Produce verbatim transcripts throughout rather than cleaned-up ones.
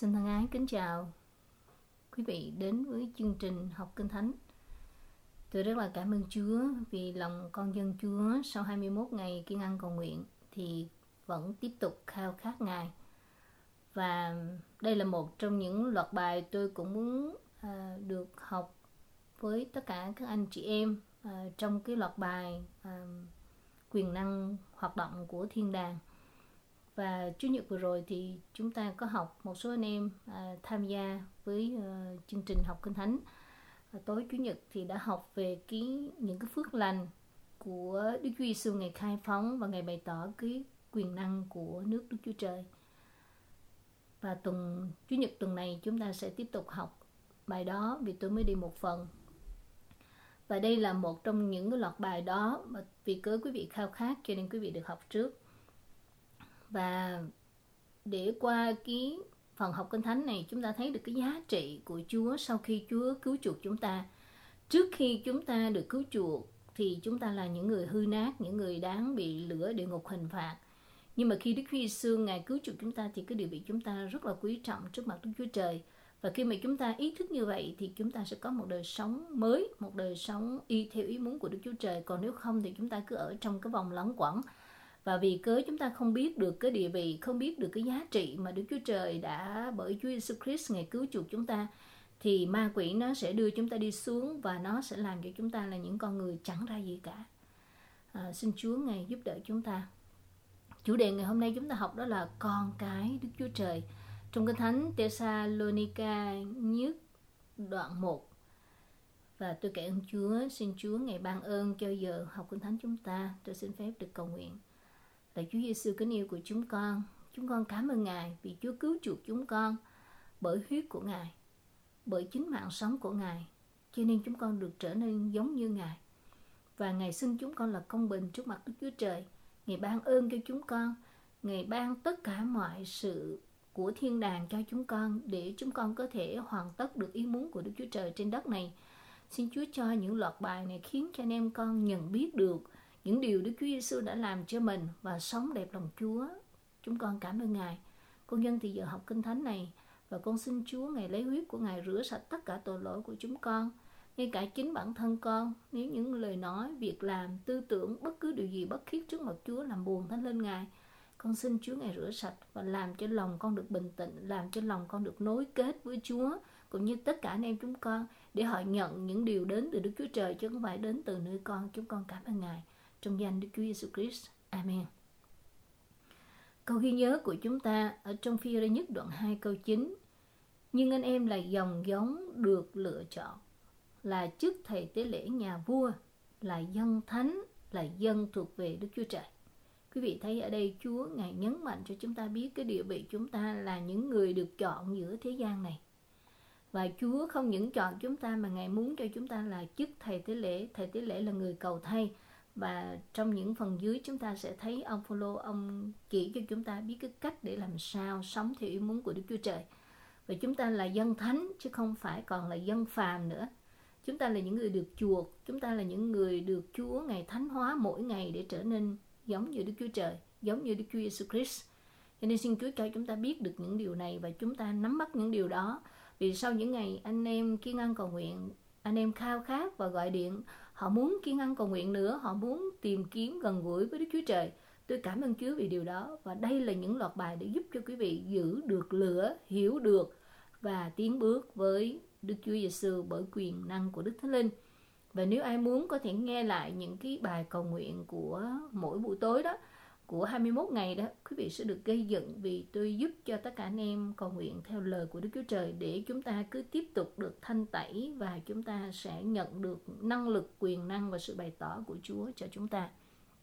Xin thân ái kính chào quý vị đến với chương trình học Kinh Thánh. Tôi rất là cảm ơn Chúa vì lòng con dân Chúa sau hai mươi mốt ngày kiêng ăn cầu nguyện thì vẫn tiếp tục khao khát Ngài. Và đây là một trong những loạt bài tôi cũng muốn à, được học với tất cả các anh chị em à, trong cái loạt bài à, quyền năng hoạt động của thiên đàng. Và Chủ nhật vừa rồi thì chúng ta có học một số anh em à, tham gia với uh, chương trình học Kinh Thánh. Và tối Chủ nhật thì đã học về cái những cái phước lành của Đức Chúa Giêsu ngày khai phóng và ngày bày tỏ cái quyền năng của nước Đức Chúa Trời. Và tuần Chủ nhật tuần này chúng ta sẽ tiếp tục học bài đó vì tôi mới đi một phần. Và đây là một trong những cái loạt bài đó mà vì cớ quý vị khao khát cho nên quý vị được học trước. Và để qua cái phần học Kinh Thánh này chúng ta thấy được cái giá trị của Chúa sau khi Chúa cứu chuộc chúng ta. Trước khi chúng ta được cứu chuộc thì chúng ta là những người hư nát, những người đáng bị lửa địa ngục hình phạt. Nhưng mà khi Đức Chúa Giêsu Ngài cứu chuộc chúng ta thì cái điều bị chúng ta rất là quý trọng trước mặt Đức Chúa Trời. Và khi mà chúng ta ý thức như vậy thì chúng ta sẽ có một đời sống mới, một đời sống y theo ý muốn của Đức Chúa Trời. Còn nếu không thì chúng ta cứ ở trong cái vòng lẩn quẩn. Và vì cớ chúng ta không biết được cái địa vị, không biết được cái giá trị mà Đức Chúa Trời đã bởi Chúa Giêsu Christ Ngài cứu chuộc chúng ta, thì ma quỷ nó sẽ đưa chúng ta đi xuống và nó sẽ làm cho chúng ta là những con người chẳng ra gì cả. À, xin Chúa Ngài giúp đỡ chúng ta. Chủ đề ngày hôm nay chúng ta học đó là con cái Đức Chúa Trời. Trong Kinh Thánh Thessalonica nhất đoạn một. Và tôi cảm ơn Chúa, xin Chúa Ngài ban ơn cho giờ học Kinh Thánh chúng ta. Tôi xin phép được cầu nguyện. Lạy Chúa Giêsu kính yêu của chúng con, chúng con cảm ơn Ngài vì Chúa cứu chuộc chúng con bởi huyết của Ngài, bởi chính mạng sống của Ngài, cho nên chúng con được trở nên giống như Ngài. Và Ngài xin chúng con là công bình trước mặt Đức Chúa Trời. Ngài ban ơn cho chúng con, Ngài ban tất cả mọi sự của thiên đàng cho chúng con để chúng con có thể hoàn tất được ý muốn của Đức Chúa Trời trên đất này. Xin Chúa cho những loạt bài này khiến cho anh em con nhận biết được những điều Đức Chúa Giêsu đã làm cho mình và sống đẹp lòng Chúa. Chúng con cảm ơn Ngài. Con nhân thì giờ học Kinh Thánh này và con xin Chúa Ngài lấy huyết của Ngài rửa sạch tất cả tội lỗi của chúng con, ngay cả chính bản thân con. Nếu những lời nói, việc làm, tư tưởng, bất cứ điều gì bất khiết trước mặt Chúa làm buồn thánh lên Ngài, con xin Chúa Ngài rửa sạch và làm cho lòng con được bình tĩnh, làm cho lòng con được nối kết với Chúa, cũng như tất cả anh em chúng con, để họ nhận những điều đến từ Đức Chúa Trời chứ không phải đến từ nơi con. Chúng con cảm ơn Ngài. Trong danh Đức Chúa Giêsu Christ. Amen. Câu ghi nhớ của chúng ta ở trong Phi-e-rơ nhất đoạn hai câu chín. Nhưng anh em là dòng giống được lựa chọn, là chức thầy tế lễ nhà vua, là dân thánh, là dân thuộc về Đức Chúa Trời. Quý vị thấy ở đây Chúa Ngài nhấn mạnh cho chúng ta biết cái địa vị chúng ta là những người được chọn giữa thế gian này. Và Chúa không những chọn chúng ta mà Ngài muốn cho chúng ta là chức thầy tế lễ. Thầy tế lễ là người cầu thay. Và trong những phần dưới chúng ta sẽ thấy ông Phaolô, ông chỉ cho chúng ta biết cái cách để làm sao sống theo ý muốn của Đức Chúa Trời. Và chúng ta là dân thánh chứ không phải còn là dân phàm nữa. Chúng ta là những người được chuộc, chúng ta là những người được Chúa Ngài thánh hóa mỗi ngày để trở nên giống như Đức Chúa Trời, giống như Đức Chúa Giêsu Christ. Cho nên xin Chúa cho chúng ta biết được những điều này và chúng ta nắm bắt những điều đó. Vì sau những ngày anh em kiêng ăn cầu nguyện, anh em khao khát và gọi điện, họ muốn kiêng ăn cầu nguyện nữa, họ muốn tìm kiếm gần gũi với Đức Chúa Trời. Tôi cảm ơn Chúa vì điều đó. Và đây là những loạt bài để giúp cho quý vị giữ được lửa, hiểu được và tiến bước với Đức Chúa Giêsu bởi quyền năng của Đức Thánh Linh. Và nếu ai muốn có thể nghe lại những cái bài cầu nguyện của mỗi buổi tối đó, của hai mươi mốt ngày đó, quý vị sẽ được gây dựng vì tôi giúp cho tất cả anh em cầu nguyện theo lời của Đức Chúa Trời để chúng ta cứ tiếp tục được thanh tẩy và chúng ta sẽ nhận được năng lực, quyền năng và sự bày tỏ của Chúa cho chúng ta.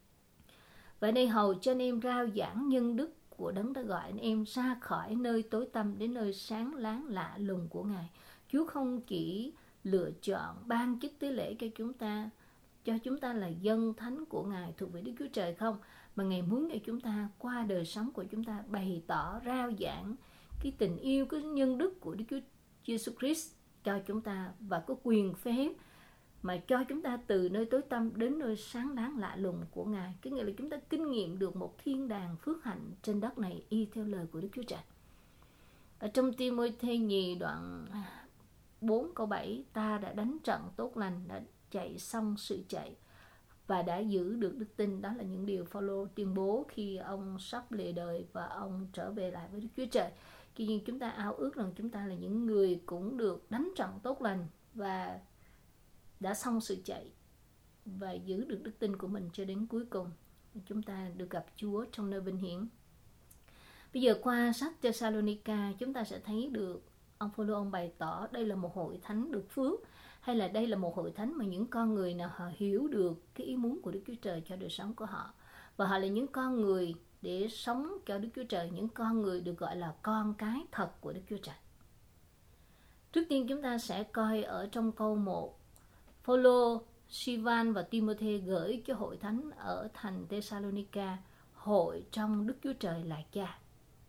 Và đây hầu cho anh em rao giảng nhân đức của Đấng đã gọi anh em ra khỏi nơi tối tăm đến nơi sáng láng lạ lùng của Ngài. Chúa không chỉ lựa chọn ban chức tế lễ cho chúng ta, cho chúng ta là dân thánh của Ngài thuộc về Đức Chúa Trời không, mà Ngài muốn cho chúng ta qua đời sống của chúng ta bày tỏ, rao giảng cái tình yêu, cái nhân đức của Đức Chúa Giêsu Christ cho chúng ta và có quyền phép mà cho chúng ta từ nơi tối tăm đến nơi sáng láng lạ lùng của Ngài. Cái nghĩa là chúng ta kinh nghiệm được một thiên đàng phước hạnh trên đất này y theo lời của Đức Chúa Trời. Ở trong Ti-mô-thê nhì đoạn bốn câu bảy, ta đã đánh trận tốt lành, đã chạy xong sự chạy và đã giữ được đức tin. Đó là những điều Phaolô tuyên bố khi ông sắp lìa đời và ông trở về lại với Đức Chúa Trời. Tuy nhiên chúng ta ao ước rằng chúng ta là những người cũng được đánh trận tốt lành và đã xong sự chạy và giữ được đức tin của mình cho đến cuối cùng. Chúng ta được gặp Chúa trong nơi vinh hiển. Bây giờ qua sách Thessalonica, chúng ta sẽ thấy được ông Phaolô ông bày tỏ đây là một hội thánh được phước, hay là đây là một hội thánh mà những con người nào họ hiểu được cái ý muốn của Đức Chúa Trời cho đời sống của họ, và họ là những con người để sống cho Đức Chúa Trời, những con người được gọi là con cái thật của Đức Chúa Trời. Trước tiên chúng ta sẽ coi ở trong câu một, Phaolô, Sivan và Ti-mô-thê gửi cho hội thánh ở thành Thessalonica, hội trong Đức Chúa Trời là Cha.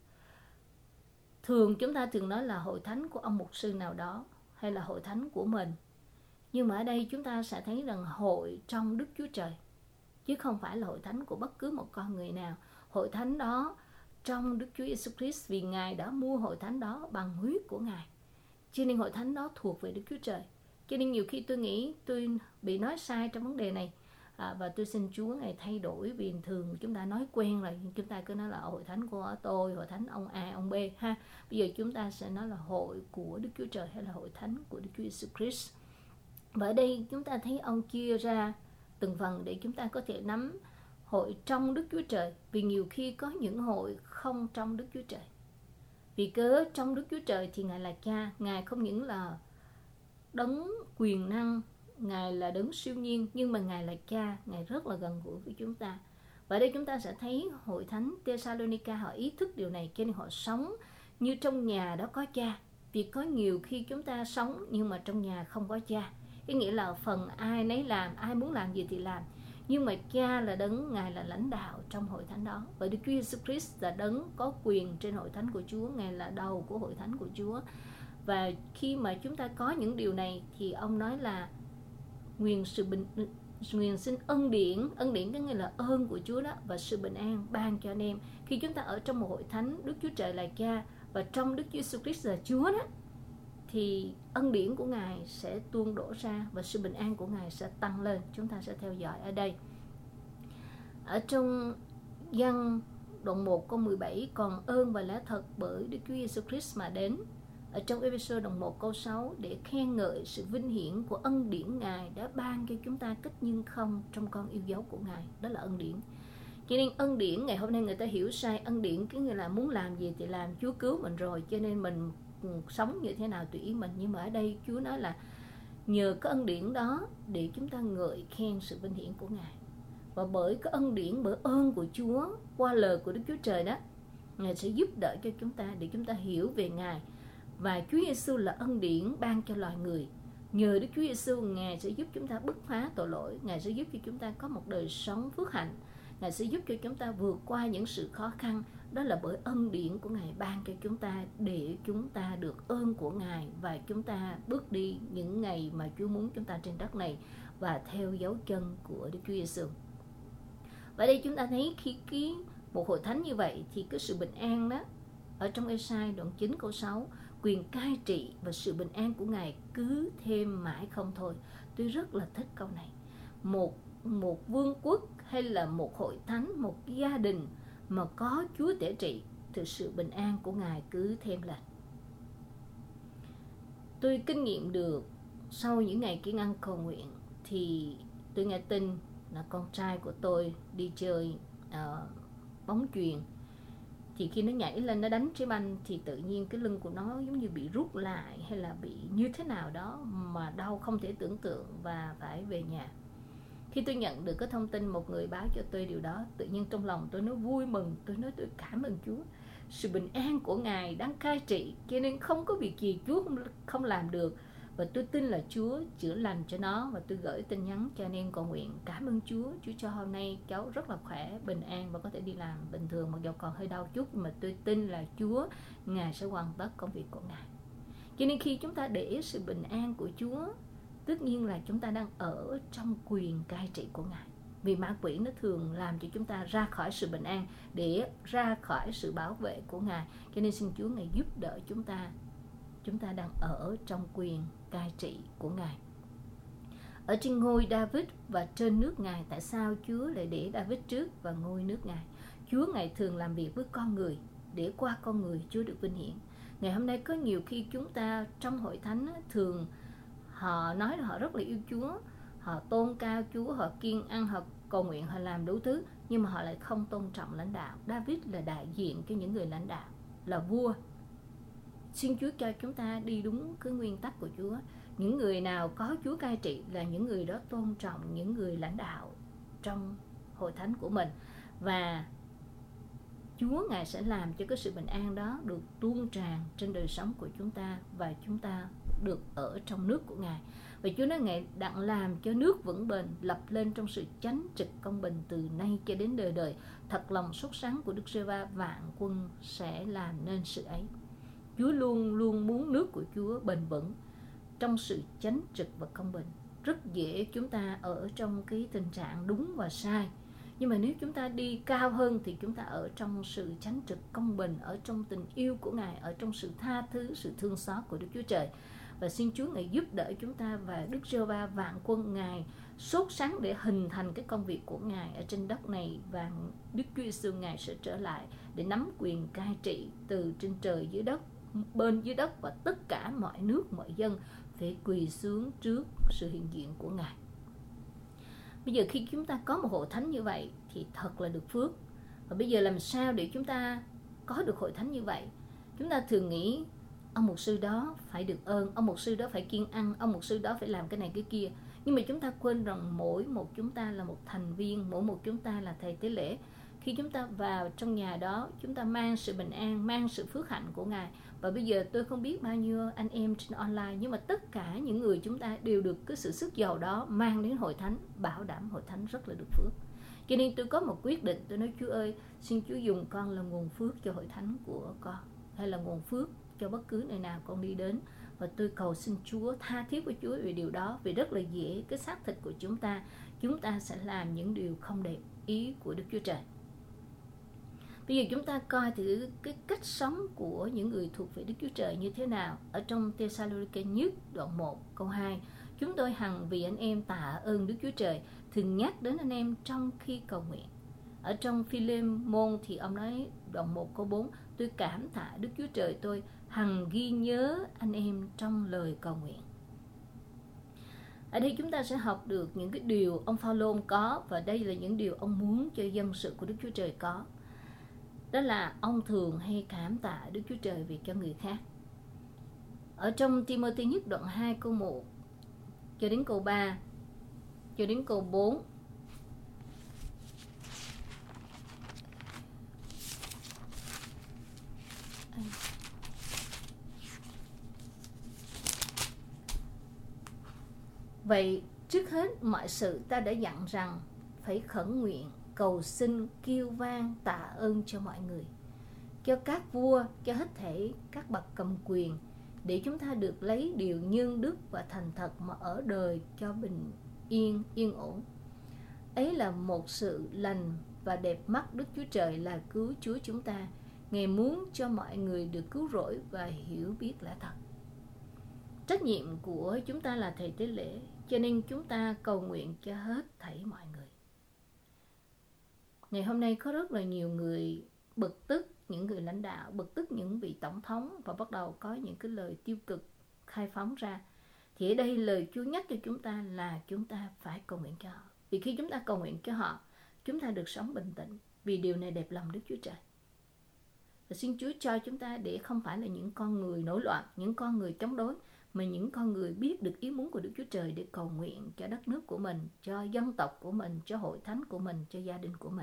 Thường chúng ta thường nói là hội thánh của ông mục sư nào đó, hay là hội thánh của mình. Nhưng mà ở đây chúng ta sẽ thấy rằng hội trong Đức Chúa Trời, chứ không phải là hội thánh của bất cứ một con người nào. Hội thánh đó trong Đức Chúa Giêsu Christ, vì Ngài đã mua hội thánh đó bằng huyết của Ngài, cho nên hội thánh đó thuộc về Đức Chúa Trời. Cho nên nhiều khi tôi nghĩ tôi bị nói sai trong vấn đề này, à, và tôi xin Chúa Ngài thay đổi, vì thường chúng ta nói quen rồi, chúng ta cứ nói là hội thánh của tôi, hội thánh ông A, ông B ha. Bây giờ chúng ta sẽ nói là hội của Đức Chúa Trời, hay là hội thánh của Đức Chúa Giêsu Christ. Và ở đây chúng ta thấy ông chia ra từng phần để chúng ta có thể nắm hội trong Đức Chúa Trời, vì nhiều khi có những hội không trong Đức Chúa Trời. Vì cớ trong Đức Chúa Trời thì Ngài là Cha, Ngài không những là đấng quyền năng, Ngài là đấng siêu nhiên, nhưng mà Ngài là Cha, Ngài rất là gần gũi với chúng ta. Và ở đây chúng ta sẽ thấy hội thánh Thessalonica họ ý thức điều này, cho nên họ sống như trong nhà đó có Cha. Vì có nhiều khi chúng ta sống nhưng mà trong nhà không có Cha, cái nghĩa là phần ai nấy làm, ai muốn làm gì thì làm, nhưng mà Cha là đấng, Ngài là lãnh đạo trong hội thánh đó. Và Đức Chúa Giêsu Christ là đấng có quyền trên hội thánh của Chúa, Ngài là đầu của hội thánh của Chúa. Và khi mà chúng ta có những điều này thì ông nói là nguyện sự bình nguyện xin ân điển, ân điển có nghĩa là ơn của Chúa đó, và sự bình an ban cho anh em. Khi chúng ta ở trong một hội thánh, Đức Chúa Trời là Cha và trong Đức Chúa Giêsu Christ là Chúa đó, thì ân điển của Ngài sẽ tuôn đổ ra và sự bình an của Ngài sẽ tăng lên. Chúng ta sẽ theo dõi ở đây. Ở trong Giăng đoạn một câu mười bảy, còn ơn và lẽ thật bởi Đức Chúa Giêsu Christ mà đến. Ở trong Ê-phê-sô đoạn một câu sáu, để khen ngợi sự vinh hiển của ân điển Ngài đã ban cho chúng ta cách nhưng không trong con yêu dấu của Ngài. Đó là ân điển. Cho nên ân điển ngày hôm nay người ta hiểu sai, ân điển cái người là muốn làm gì thì làm, Chúa cứu mình rồi, cho nên mình sống như thế nào tùy ý mình. Nhưng mà ở đây Chúa nói là nhờ cái ân điển đó để chúng ta ngợi khen sự vinh hiển của Ngài. Và bởi cái ân điển, bởi ơn của Chúa qua lời của Đức Chúa Trời đó, Ngài sẽ giúp đỡ cho chúng ta để chúng ta hiểu về Ngài. Và Chúa Giêsu là ân điển ban cho loài người. Nhờ Đức Chúa Giêsu, Ngài sẽ giúp chúng ta bứt phá tội lỗi, Ngài sẽ giúp cho chúng ta có một đời sống phước hạnh, Ngài sẽ giúp cho chúng ta vượt qua những sự khó khăn. Đó là bởi ân điển của Ngài ban cho chúng ta, để chúng ta được ơn của Ngài và chúng ta bước đi những ngày mà Chúa muốn chúng ta trên đất này và theo dấu chân của Đức Chúa Giêsu. Và đây chúng ta thấy khi cái một hội thánh như vậy thì cái sự bình an đó, ở trong Ê-sai đoạn chín câu sáu, quyền cai trị và sự bình an của Ngài cứ thêm mãi không thôi. Tôi rất là thích câu này. Một một vương quốc hay là một hội thánh, một gia đình mà có Chúa tể trị thì sự bình an của Ngài cứ thêm lên. Tôi kinh nghiệm được sau những ngày kiêng ăn cầu nguyện thì tôi nghe tin là con trai của tôi đi chơi uh, bóng chuyền, thì khi nó nhảy lên nó đánh trái banh thì tự nhiên cái lưng của nó giống như bị rút lại hay là bị như thế nào đó mà đau không thể tưởng tượng và phải về nhà. Khi tôi nhận được cái thông tin một người báo cho tôi điều đó, tự nhiên trong lòng tôi nó vui mừng, tôi nói tôi cảm ơn Chúa. Sự bình an của Ngài đang cai trị, cho nên không có việc gì Chúa không, không làm được. Và tôi tin là Chúa chữa lành cho nó, và tôi gửi tin nhắn cho anh em cầu nguyện. Cảm ơn Chúa, Chúa cho hôm nay cháu rất là khỏe, bình an và có thể đi làm bình thường, mặc dù còn hơi đau chút, mà tôi tin là Chúa, Ngài sẽ hoàn tất công việc của Ngài. Cho nên khi chúng ta để sự bình an của Chúa, tất nhiên là chúng ta đang ở trong quyền cai trị của Ngài. Vì ma quỷ nó thường làm cho chúng ta ra khỏi sự bình an, để ra khỏi sự bảo vệ của Ngài. Cho nên xin Chúa Ngài giúp đỡ chúng ta. Chúng ta đang ở trong quyền cai trị của Ngài. Ở trên ngôi David và trên nước Ngài, tại sao Chúa lại để David trước và ngôi nước Ngài? Chúa Ngài thường làm việc với con người, để qua con người Chúa được vinh hiển. Ngày hôm nay có nhiều khi chúng ta trong hội thánh thường họ nói là họ rất là yêu Chúa, họ tôn cao Chúa, họ kiêng ăn, họ cầu nguyện, họ làm đủ thứ, nhưng mà họ lại không tôn trọng lãnh đạo. David là đại diện cho những người lãnh đạo, là vua. Xin Chúa cho chúng ta đi đúng cái nguyên tắc của Chúa. Những người nào có Chúa cai trị là những người đó tôn trọng những người lãnh đạo trong hội thánh của mình, và Chúa Ngài sẽ làm cho cái sự bình an đó được tuôn tràn trên đời sống của chúng ta, và chúng ta được ở trong nước của Ngài. Và Chúa nói Ngài đặng làm cho nước vững bền, lập lên trong sự chánh trực công bình từ nay cho đến đời đời. Thật lòng sốt sắng của Đức Giê-hô-va vạn quân sẽ làm nên sự ấy. Chúa luôn luôn muốn nước của Chúa bền vững trong sự chánh trực và công bình. Rất dễ chúng ta ở trong cái tình trạng đúng và sai, nhưng mà nếu chúng ta đi cao hơn thì chúng ta ở trong sự chánh trực công bình, ở trong tình yêu của Ngài, ở trong sự tha thứ, sự thương xót của Đức Chúa Trời. Và xin Chúa Ngài giúp đỡ chúng ta, và Đức Giê-hô-va vạn quân Ngài sốt sắng để hình thành cái công việc của Ngài ở trên đất này, và Đức Chúa Giêsu Ngài sẽ trở lại để nắm quyền cai trị từ trên trời dưới đất, bên dưới đất, và tất cả mọi nước, mọi dân phải quỳ xuống trước sự hiện diện của Ngài. Bây giờ khi chúng ta có một hội thánh như vậy thì thật là được phước. Và bây giờ làm sao để chúng ta có được hội thánh như vậy? Chúng ta thường nghĩ ông mục sư đó phải được ơn, ông mục sư đó phải kiêng ăn, ông mục sư đó phải làm cái này cái kia. Nhưng mà chúng ta quên rằng mỗi một chúng ta là một thành viên, mỗi một chúng ta là thầy tế lễ. Khi chúng ta vào trong nhà đó, chúng ta mang sự bình an, mang sự phước hạnh của Ngài. Và bây giờ tôi không biết bao nhiêu anh em trên online, nhưng mà tất cả những người chúng ta đều được cái sự sức giàu đó mang đến hội thánh, bảo đảm hội thánh rất là được phước. Cho nên tôi có một quyết định, tôi nói Chúa ơi, xin Chúa dùng con là nguồn phước cho hội thánh của con, hay là nguồn phước cho bất cứ nơi nào con đi đến. Và tôi cầu xin Chúa, tha thiết với Chúa về điều đó, vì rất là dễ cái xác thịt của chúng ta, chúng ta sẽ làm những điều không đẹp ý của Đức Chúa Trời. Bây giờ chúng ta coi thử cái cách sống của những người thuộc về Đức Chúa Trời như thế nào. Ở trong Thê-sa-lô-ni-ke nhất đoạn một câu hai, chúng tôi hằng vì anh em tạ ơn Đức Chúa Trời, thường nhắc đến anh em trong khi cầu nguyện. Ở trong Phi-lê-môn thì ông nói đoạn một câu bốn, tôi cảm tạ Đức Chúa Trời tôi, hằng ghi nhớ anh em trong lời cầu nguyện. Ở đây chúng ta sẽ học được những cái điều ông Phao-lô có, và đây là những điều ông muốn cho dân sự của Đức Chúa Trời có. Đó là ông thường hay cảm tạ Đức Chúa Trời vì cho người khác. Ở trong Ti-mô-thê nhất đoạn hai câu một cho đến câu ba cho đến câu bốn, vậy trước hết mọi sự ta đã dặn rằng phải khẩn nguyện, cầu xin, kêu vang, tạ ơn cho mọi người, cho các vua, cho hết thảy các bậc cầm quyền, để chúng ta được lấy điều nhân đức và thành thật mà ở đời cho bình yên, yên ổn. Ấy là một sự lành và đẹp mắt Đức Chúa Trời là cứu Chúa chúng ta. Ngài muốn cho mọi người được cứu rỗi và hiểu biết lẽ thật. Trách nhiệm của chúng ta là thầy tế lễ, cho nên chúng ta cầu nguyện cho hết thảy mọi người. Ngày hôm nay có rất là nhiều người bực tức những người lãnh đạo, bực tức những vị tổng thống, và bắt đầu có những cái lời tiêu cực khai phóng ra. Thì ở đây lời Chúa nhắc cho chúng ta là chúng ta phải cầu nguyện cho họ. Vì khi chúng ta cầu nguyện cho họ, chúng ta được sống bình tĩnh, vì điều này đẹp lòng Đức Chúa Trời. Và xin Chúa cho chúng ta để không phải là những con người nổi loạn, những con người chống đối, mà những con người biết được ý muốn của Đức Chúa Trời để cầu nguyện cho đất nước của mình, cho dân tộc của mình, cho hội thánh của mình, cho gia đình của mình.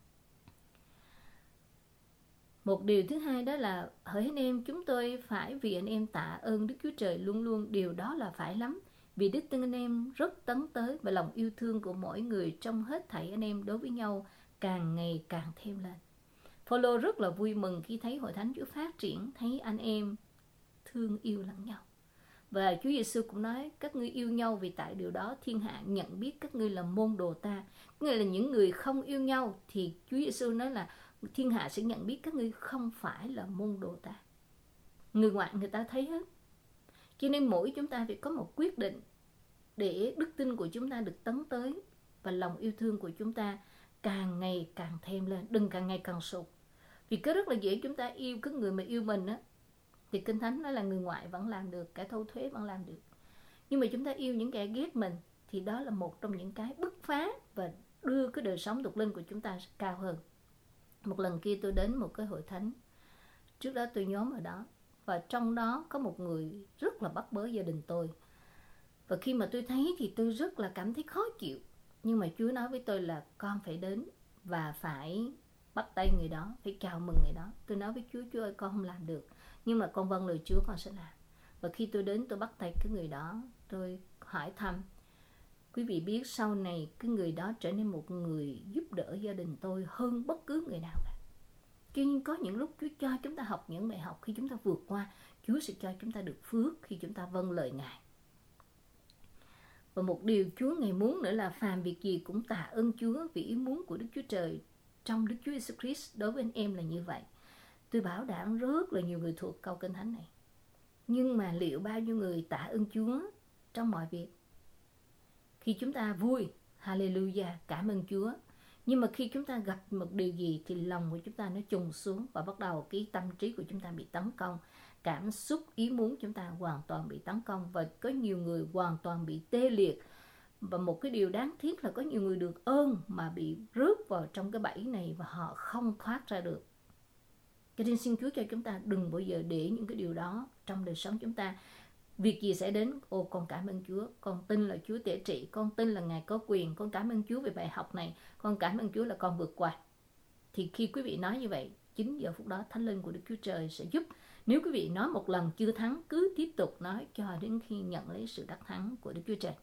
Một điều thứ hai đó là hỡi anh em, chúng tôi phải vì anh em tạ ơn Đức Chúa Trời luôn luôn. Điều đó là phải lắm, vì đức tin anh em rất tấn tới, và lòng yêu thương của mỗi người trong hết thảy anh em đối với nhau càng ngày càng thêm lên. Phaolô rất là vui mừng khi thấy hội thánh Chúa phát triển, thấy anh em thương yêu lẫn nhau. Và Chúa Giêsu cũng nói các ngươi yêu nhau vì tại điều đó thiên hạ nhận biết các ngươi là môn đồ ta. Nghĩa là những người không yêu nhau thì Chúa Giêsu nói là thiên hạ sẽ nhận biết các ngươi không phải là môn đồ ta. Người ngoại người ta thấy hết. Cho nên mỗi chúng ta phải có một quyết định để đức tin của chúng ta được tấn tới và lòng yêu thương của chúng ta càng ngày càng thêm lên, đừng càng ngày càng sụt. Vì có rất là dễ chúng ta yêu cái người mà yêu mình á, thì Kinh Thánh nói là người ngoại vẫn làm được, kẻ thâu thuế vẫn làm được. Nhưng mà chúng ta yêu những kẻ ghét mình thì đó là một trong những cái bứt phá và đưa cái đời sống thuộc linh của chúng ta cao hơn. Một lần kia tôi đến một cái hội thánh, trước đó tôi nhóm ở đó, và trong đó có một người rất là bắt bớ gia đình tôi. Và khi mà tôi thấy thì tôi rất là cảm thấy khó chịu. Nhưng mà Chúa nói với tôi là con phải đến và phải bắt tay người đó, phải chào mừng người đó. Tôi nói với Chúa, Chúa ơi con không làm được, nhưng mà con vâng lời Chúa con sẽ làm. Và khi tôi đến tôi bắt tay cái người đó, tôi hỏi thăm. Quý vị biết sau này cái người đó trở nên một người giúp đỡ gia đình tôi hơn bất cứ người nào cả. Cho nên có những lúc Chúa cho chúng ta học những bài học, khi chúng ta vượt qua, Chúa sẽ cho chúng ta được phước khi chúng ta vâng lời Ngài. Và một điều Chúa Ngài muốn nữa là phàm việc gì cũng tạ ơn Chúa vì ý muốn của Đức Chúa Trời trong Đức Chúa Jesus Christ đối với anh em là như vậy. Tôi bảo đảm rất là nhiều người thuộc câu Kinh Thánh này. Nhưng mà liệu bao nhiêu người tạ ơn Chúa trong mọi việc? Khi chúng ta vui, hallelujah, cảm ơn Chúa. Nhưng mà khi chúng ta gặp một điều gì thì lòng của chúng ta nó trùng xuống và bắt đầu cái tâm trí của chúng ta bị tấn công. Cảm xúc, ý muốn chúng ta hoàn toàn bị tấn công và có nhiều người hoàn toàn bị tê liệt. Và một cái điều đáng tiếc là có nhiều người được ơn mà bị rớt vào trong cái bẫy này và họ không thoát ra được. Cho nên xin Chúa cho chúng ta đừng bao giờ để những cái điều đó trong đời sống chúng ta. Việc gì sẽ đến, ồ con cảm ơn Chúa, con tin là Chúa tể trị, con tin là Ngài có quyền, con cảm ơn Chúa về bài học này, con cảm ơn Chúa là con vượt qua. Thì khi quý vị nói như vậy, chính giờ phút đó Thánh Linh của Đức Chúa Trời sẽ giúp. Nếu quý vị nói một lần chưa thắng, cứ tiếp tục nói cho đến khi nhận lấy sự đắc thắng của Đức Chúa Trời.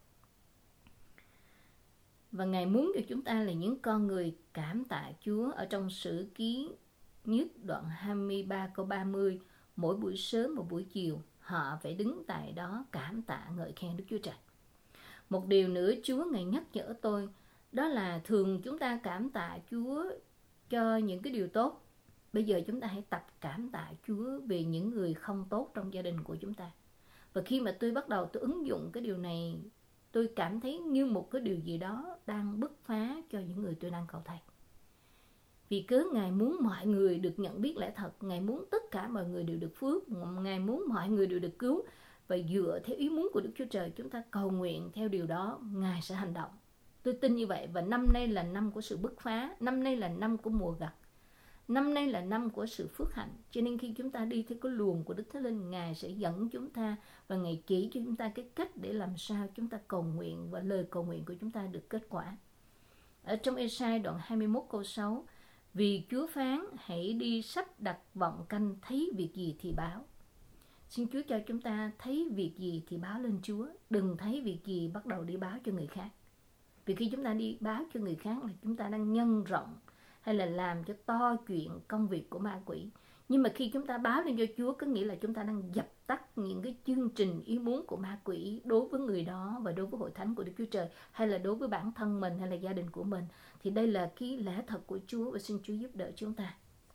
Và Ngài muốn cho chúng ta là những con người cảm tạ Chúa. Ở trong Sử Ký nhất đoạn hai mươi ba câu ba mươi, mỗi buổi sớm và buổi chiều họ phải đứng tại đó cảm tạ ngợi khen Đức Chúa Trời. Một điều nữa Chúa Ngài nhắc nhở tôi, đó là thường chúng ta cảm tạ Chúa cho những cái điều tốt. Bây giờ chúng ta hãy tập cảm tạ Chúa về những người không tốt trong gia đình của chúng ta. Và khi mà tôi bắt đầu tôi ứng dụng cái điều này, tôi cảm thấy như một cái điều gì đó đang bứt phá cho những người tôi đang cầu thay. Vì cớ Ngài muốn mọi người được nhận biết lẽ thật, Ngài muốn tất cả mọi người đều được phước, Ngài muốn mọi người đều được cứu. Và dựa theo ý muốn của Đức Chúa Trời, chúng ta cầu nguyện theo điều đó, Ngài sẽ hành động. Tôi tin như vậy. Và năm nay là năm của sự bứt phá, năm nay là năm của mùa gặt, năm nay là năm của sự phước hạnh. Cho nên khi chúng ta đi theo cái luồng của Đức Thánh Linh, Ngài sẽ dẫn chúng ta và Ngài chỉ cho chúng ta cái cách để làm sao chúng ta cầu nguyện và lời cầu nguyện của chúng ta được kết quả. Ở trong Ê-sai đoạn hai mươi mốt câu sáu, vì Chúa phán hãy đi sắp đặt vọng canh, thấy việc gì thì báo. Xin Chúa cho chúng ta thấy việc gì thì báo lên Chúa, đừng thấy việc gì bắt đầu đi báo cho người khác. Vì khi chúng ta đi báo cho người khác là chúng ta đang nhân rộng hay là làm cho to chuyện công việc của ma quỷ. Nhưng mà khi chúng ta báo lên cho Chúa, có nghĩa là chúng ta đang dập tắt những cái chương trình ý muốn của ma quỷ đối với người đó và đối với hội thánh của Đức Chúa Trời, hay là đối với bản thân mình hay là gia đình của mình. Thì đây là cái lẽ thật của Chúa và xin Chúa giúp đỡ chúng ta.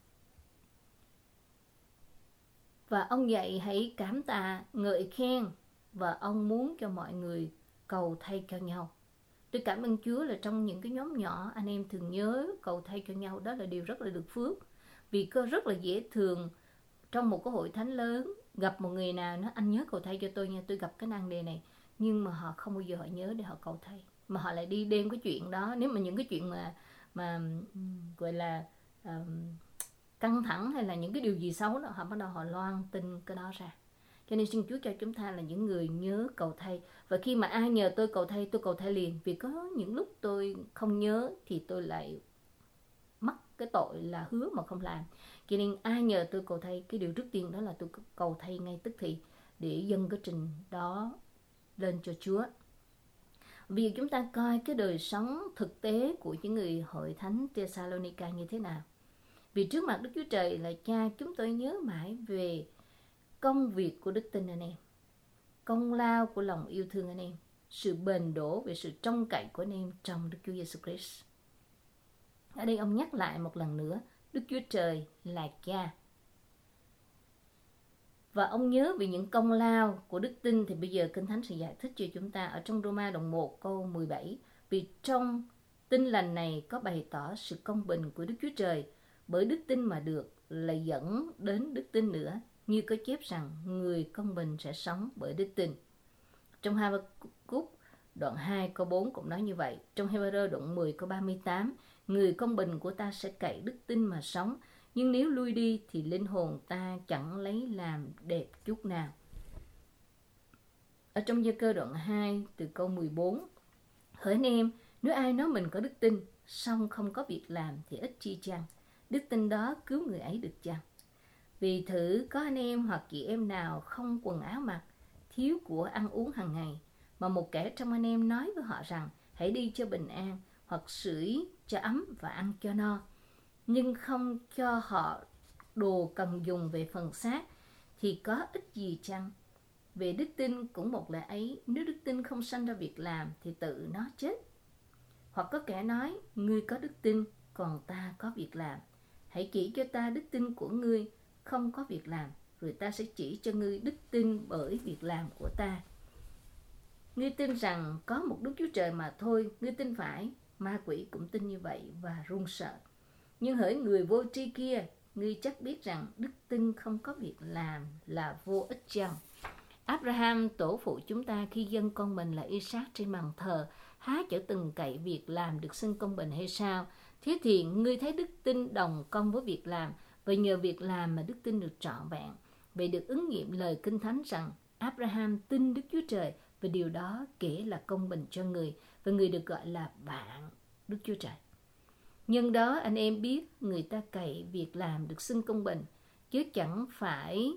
Và ông dạy hãy cảm tạ, ngợi khen, và ông muốn cho mọi người cầu thay cho nhau. Tôi cảm ơn Chúa là trong những cái nhóm nhỏ anh em thường nhớ cầu thay cho nhau, đó là điều rất là được phước. Vì có rất là dễ thường trong một cái hội thánh lớn gặp một người nào nói anh nhớ cầu thay cho tôi nha, tôi gặp cái năng đề này, nhưng mà họ không bao giờ họ nhớ để họ cầu thay, mà họ lại đi đem cái chuyện đó. Nếu mà những cái chuyện mà mà gọi là uh, căng thẳng hay là những cái điều gì xấu đó, họ bắt đầu họ loan tin cái đó ra. Cho nên xin Chúa cho chúng ta là những người nhớ cầu thay. Và khi mà ai nhờ tôi cầu thay, tôi cầu thay liền. Vì có những lúc tôi không nhớ thì tôi lại mắc cái tội là hứa mà không làm. Cho nên ai nhờ tôi cầu thay, cái điều trước tiên đó là tôi cầu thay ngay tức thì để dâng cái trình đó lên cho Chúa. Vì chúng ta coi cái đời sống thực tế của những người hội thánh Thessalonica như thế nào. Vì trước mặt Đức Chúa Trời là Cha, chúng tôi nhớ mãi về công việc của đức tin anh em. công lao của lòng yêu thương anh em, sự bền đổ về sự trông cậy của anh em trong Đức Chúa Giêsu Christ. Ở đây ông nhắc lại một lần nữa, Đức Chúa Trời là Cha. Và ông nhớ về những công lao của đức tin thì bây giờ Kinh Thánh sẽ giải thích cho chúng ta ở trong Roma đoạn một câu mười bảy. Vì trong tin lành này có bày tỏ sự công bình của Đức Chúa Trời, bởi đức tin mà được là dẫn đến đức tin nữa, như có chép rằng người công bình sẽ sống bởi đức tin. Trong Ha-ba-cúc đoạn hai câu bốn cũng nói như vậy. Trong Hê-bơ-rơ đoạn mười câu ba mươi tám, người công bình của ta sẽ cậy đức tin mà sống, nhưng nếu lui đi thì linh hồn ta chẳng lấy làm đẹp chút nào. Ở trong Gia-cơ đoạn hai từ câu mười bốn, hỡi anh em, nếu ai nói mình có đức tin, song không có việc làm thì ít chi chăng, đức tin đó cứu người ấy được chăng? Vì thử có anh em hoặc chị em nào không quần áo mặc, thiếu của ăn uống hàng ngày, mà một kẻ trong anh em nói với họ rằng hãy đi cho bình an, hoặc sưởi cho ấm và ăn cho no, nhưng không cho họ đồ cần dùng về phần xác, thì có ích gì chăng? Về đức tin cũng một lẽ ấy, nếu đức tin không sanh ra việc làm thì tự nó chết. Hoặc có kẻ nói, ngươi có đức tin, còn ta có việc làm. Hãy chỉ cho ta đức tin của ngươi không có việc làm, rồi ta sẽ chỉ cho ngươi đức tin bởi việc làm của ta. Ngươi tin rằng có một Đức Chúa Trời mà thôi, ngươi tin phải, ma quỷ cũng tin như vậy và run sợ. Nhưng hỡi người vô tri kia, ngươi chắc biết rằng đức tin không có việc làm là vô ích chăng? Abraham tổ phụ chúng ta khi dâng con mình là Isaac trên bàn thờ, há chở từng cậy việc làm được xưng công bình hay sao? Thế thì ngươi thấy đức tin đồng công với việc làm, và nhờ việc làm mà đức tin được trọn vẹn. Vậy được ứng nghiệm lời Kinh Thánh rằng Abraham tin Đức Chúa Trời, và điều đó kể là công bình cho người, và người được gọi là bạn Đức Chúa Trời. Nhân đó anh em biết người ta cậy việc làm được xưng công bình, chứ chẳng phải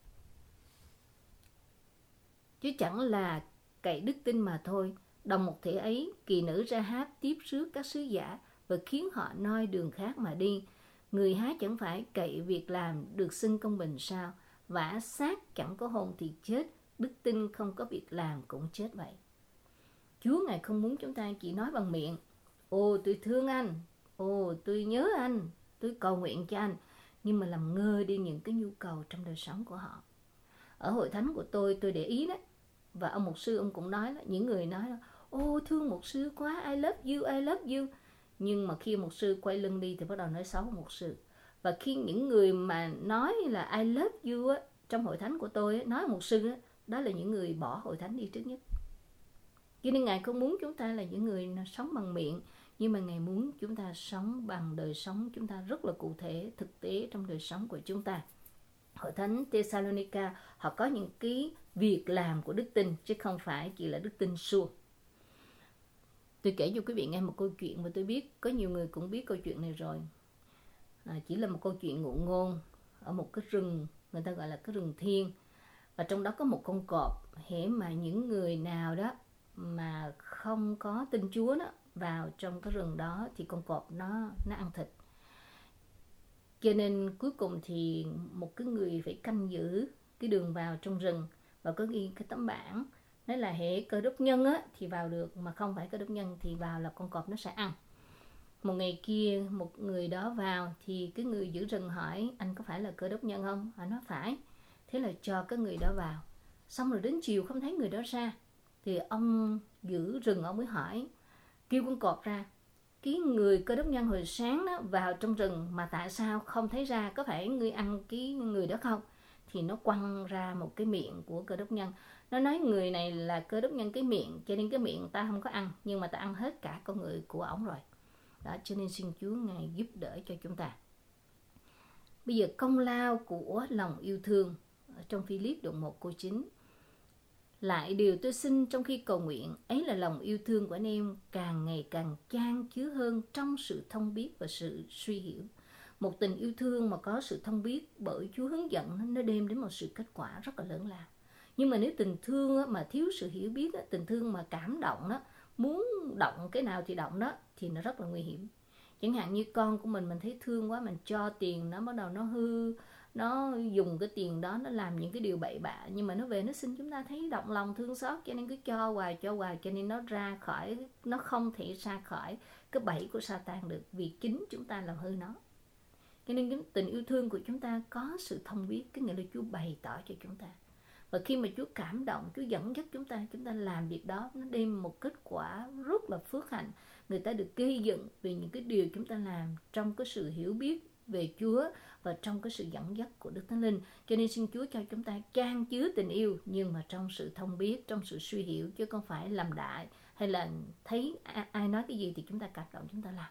chứ chẳng là cậy đức tin mà thôi. Đồng một thể ấy, kỳ nữ Ra-háp tiếp rước các sứ giả và khiến họ noi đường khác mà đi. Người há chẳng phải cậy việc làm được xưng công bình sao? Vả xác chẳng có hồn thì chết, đức tin không có việc làm cũng chết vậy. Chúa Ngài không muốn chúng ta chỉ nói bằng miệng, ồ tôi thương anh, ồ tôi nhớ anh, tôi cầu nguyện cho anh, nhưng mà làm ngơ đi những cái nhu cầu trong đời sống của họ. Ở hội thánh của tôi, tôi để ý đó, và ông mục sư ông cũng nói đó, những người nói đó, ô thương mục sư quá, I love you, I love you. Nhưng mà khi mục sư quay lưng đi thì bắt đầu nói xấu mục sư. Và khi những người mà nói là I love you á, trong hội thánh của tôi á, nói mục sư á, đó là những người bỏ hội thánh đi trước nhất. Cho nên Ngài không muốn chúng ta là những người sống bằng miệng, nhưng mà Ngài muốn chúng ta sống bằng đời sống chúng ta rất là cụ thể, thực tế trong đời sống của chúng ta. Hội thánh Thessalonica họ có những cái việc làm của đức tin, chứ không phải chỉ là đức tin suông. Tôi kể cho quý vị nghe một câu chuyện mà tôi biết có nhiều người cũng biết câu chuyện này rồi. À, chỉ là một câu chuyện ngụ ngôn ở một cái rừng, người ta gọi là cái rừng thiên. Và trong đó có một con cọp, hễ mà những người nào đó mà không có tin Chúa đó vào trong cái rừng đó thì con cọp nó nó ăn thịt. Cho nên cuối cùng thì một cái người phải canh giữ cái đường vào trong rừng, và có ghi cái tấm bảng nói là hễ Cơ Đốc nhân á, thì vào được, mà không phải Cơ Đốc nhân thì vào là con cọp nó sẽ ăn. Một ngày kia một người đó vào thì cái người giữ rừng hỏi anh có phải là Cơ Đốc nhân không? Họ nói phải. Thế là cho cái người đó vào. Xong rồi đến chiều không thấy người đó ra, thì ông giữ rừng ông mới hỏi, kêu con cọp ra, cái người Cơ Đốc nhân hồi sáng đó vào trong rừng mà tại sao không thấy ra, có phải ngươi ăn cái người đó không? Thì nó quăng ra một cái miệng của Cơ Đốc nhân. Nó nói người này là Cơ Đốc nhân cái miệng, cho nên cái miệng ta không có ăn, nhưng mà ta ăn hết cả con người của ổng rồi. Đó, cho nên xin Chúa Ngài giúp đỡ cho chúng ta. Bây giờ công lao của lòng yêu thương trong Phi-líp đoạn một câu chín. Lại điều tôi xin trong khi cầu nguyện, ấy là lòng yêu thương của anh em càng ngày càng chan chứa hơn trong sự thông biết và sự suy hiểu. Một tình yêu thương mà có sự thông biết bởi Chúa hướng dẫn, nó đem đến một sự kết quả rất là lớn lao. Nhưng mà nếu tình thương mà thiếu sự hiểu biết, tình thương mà cảm động đó, muốn động cái nào thì động đó, thì nó rất là nguy hiểm. Chẳng hạn như con của mình, mình thấy thương quá, mình cho tiền nó bắt đầu nó hư, nó dùng cái tiền đó nó làm những cái điều bậy bạ, nhưng mà nó về nó xin chúng ta thấy động lòng thương xót, cho nên cứ cho hoài cho hoài, cho nên nó ra khỏi, nó không thể ra khỏi cái bẫy của Satan được, vì chính chúng ta làm hư nó. Cho nên cái tình yêu thương của chúng ta có sự thông biết, cái nghĩa là Chúa bày tỏ cho chúng ta. Và khi mà Chúa cảm động, Chúa dẫn dắt chúng ta, chúng ta làm việc đó, nó đem một kết quả rất là phước hạnh. Người ta được gây dựng vì những cái điều chúng ta làm trong cái sự hiểu biết về Chúa và trong cái sự dẫn dắt của Đức Thánh Linh. Cho nên xin Chúa cho chúng ta chan chứa tình yêu, nhưng mà trong sự thông biết, trong sự suy hiểu, chứ không phải làm đại hay là thấy ai nói cái gì thì chúng ta cảm động chúng ta làm.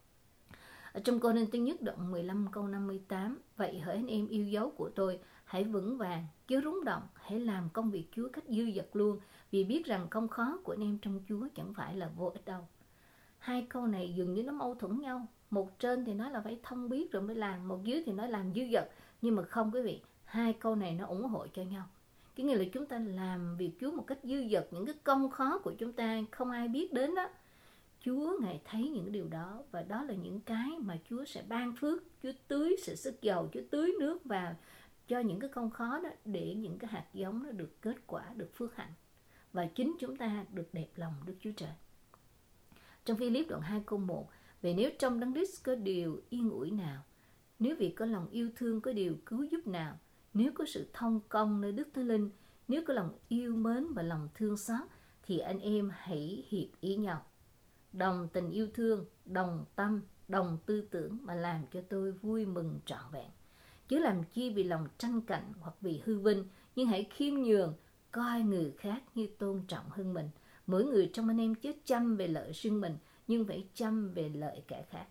Ở trong Cô-rinh-tô nhất đoạn mười lăm câu năm mươi tám, vậy hỡi anh em yêu dấu của tôi, hãy vững vàng, chớ rúng động, hãy làm công việc Chúa cách dư dật luôn, vì biết rằng công khó của anh em trong Chúa chẳng phải là vô ích đâu. Hai câu này dường như nó mâu thuẫn nhau. Một trên thì nói là phải thông biết rồi mới làm, một dưới thì nói làm dư dật. Nhưng mà không quý vị, hai câu này nó ủng hộ cho nhau. Cái nghĩa là chúng ta làm việc Chúa một cách dư dật, những cái công khó của chúng ta không ai biết đến đó. Chúa Ngài thấy những điều đó, và đó là những cái mà Chúa sẽ ban phước, Chúa tưới sự sức dầu, Chúa tưới nước vào cho những cái công khó đó, để những cái hạt giống nó được kết quả, được phước hạnh. Và chính chúng ta được đẹp lòng Đức Chúa Trời. Trong Phi-líp đoạn hai câu một, vì nếu trong Đấng Christ có điều yên ủi nào, nếu vì có lòng yêu thương có điều cứu giúp nào, nếu có sự thông công nơi Đức Thánh Linh, nếu có lòng yêu mến và lòng thương xót, thì anh em hãy hiệp ý nhau, đồng tình yêu thương, đồng tâm, đồng tư tưởng, mà làm cho tôi vui mừng trọn vẹn. Chứ làm chi vì lòng tranh cạnh hoặc vì hư vinh, nhưng hãy khiêm nhường, coi người khác như tôn trọng hơn mình. Mỗi người trong anh em chớ chăm về lợi riêng mình, nhưng phải chăm về lợi kẻ khác.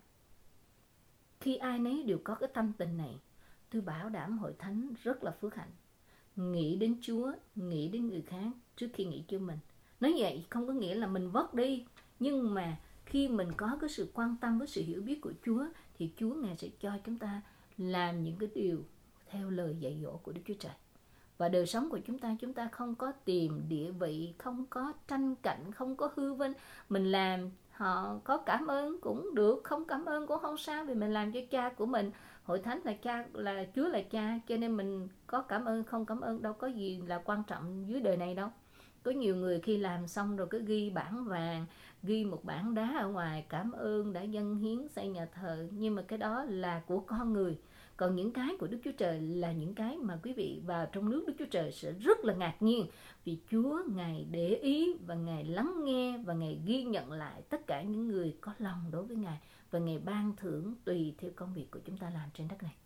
Khi ai nấy đều có cái tâm tình này, tôi bảo đảm hội thánh rất là phước hạnh. Nghĩ đến Chúa, nghĩ đến người khác trước khi nghĩ cho mình. Nói vậy không có nghĩa là mình vất đi, nhưng mà khi mình có cái sự quan tâm với sự hiểu biết của Chúa, thì Chúa Ngài sẽ cho chúng ta làm những cái điều theo lời dạy dỗ của Đức Chúa Trời. Và đời sống của chúng ta, chúng ta không có tìm địa vị, không có tranh cạnh, không có hư vinh. Mình làm, họ có cảm ơn cũng được, không cảm ơn cũng không sao, vì mình làm cho cha của mình. Hội thánh là cha, là Chúa là cha, cho nên mình có cảm ơn, không cảm ơn đâu có gì là quan trọng dưới đời này đâu. Có nhiều người khi làm xong rồi cứ ghi bảng vàng, ghi một bảng đá ở ngoài, cảm ơn đã dâng hiến xây nhà thờ, nhưng mà cái đó là của con người. Còn những cái của Đức Chúa Trời là những cái mà quý vị vào trong nước Đức Chúa Trời sẽ rất là ngạc nhiên, vì Chúa Ngài để ý và Ngài lắng nghe và Ngài ghi nhận lại tất cả những người có lòng đối với Ngài, và Ngài ban thưởng tùy theo công việc của chúng ta làm trên đất này.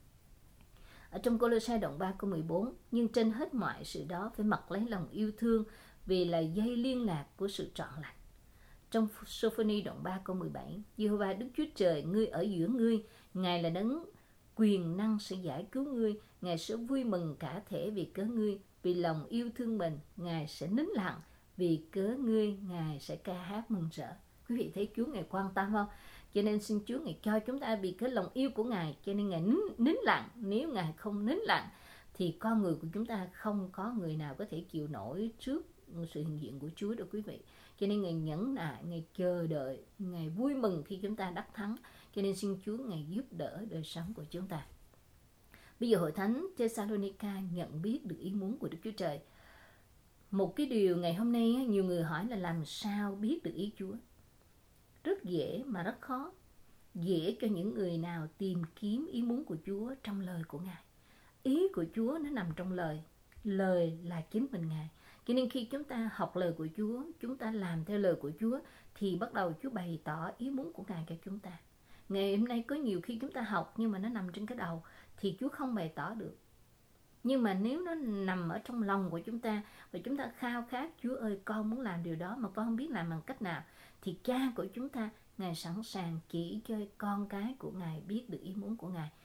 Ở trong Cô-lô-sai đoạn ba câu mười bốn, nhưng trên hết mọi sự đó phải mặc lấy lòng yêu thương, vì là dây liên lạc của sự trọn lành. Trong Sô-phô-ni đoạn ba câu mười bảy, Giê-hô-va Đức Chúa Trời, ngươi ở giữa ngươi, Ngài là đấng quyền năng sẽ giải cứu ngươi, Ngài sẽ vui mừng cả thể vì cớ ngươi, vì lòng yêu thương mình, Ngài sẽ nín lặng, vì cớ ngươi, Ngài sẽ ca hát mừng rỡ. Quý vị thấy Chúa Ngài quan tâm không? Cho nên xin Chúa Ngài cho chúng ta vì cái lòng yêu của Ngài, cho nên Ngài nín, nín lặng. Nếu Ngài không nín lặng thì con người của chúng ta không có người nào có thể chịu nổi trước sự hiện diện của Chúa đâu quý vị. Cho nên Ngài nhẫn nại, Ngài chờ đợi, Ngài vui mừng khi chúng ta đắc thắng. Cho nên xin Chúa Ngài giúp đỡ đời sống của chúng ta. Bây giờ hội thánh Thessalonica nhận biết được ý muốn của Đức Chúa Trời. Một cái điều ngày hôm nay nhiều người hỏi là làm sao biết được ý Chúa. Rất dễ mà rất khó. Dễ cho những người nào tìm kiếm ý muốn của Chúa trong lời của Ngài. Ý của Chúa nó nằm trong lời. Lời là chính mình Ngài. Cho nên khi chúng ta học lời của Chúa, chúng ta làm theo lời của Chúa, thì bắt đầu Chúa bày tỏ ý muốn của Ngài cho chúng ta. Ngày hôm nay có nhiều khi chúng ta học nhưng mà nó nằm trên cái đầu thì Chúa không bày tỏ được. Nhưng mà nếu nó nằm ở trong lòng của chúng ta và chúng ta khao khát, Chúa ơi con muốn làm điều đó mà con không biết làm bằng cách nào, thì cha của chúng ta, Ngài sẵn sàng chỉ cho con cái của Ngài biết được ý muốn của Ngài.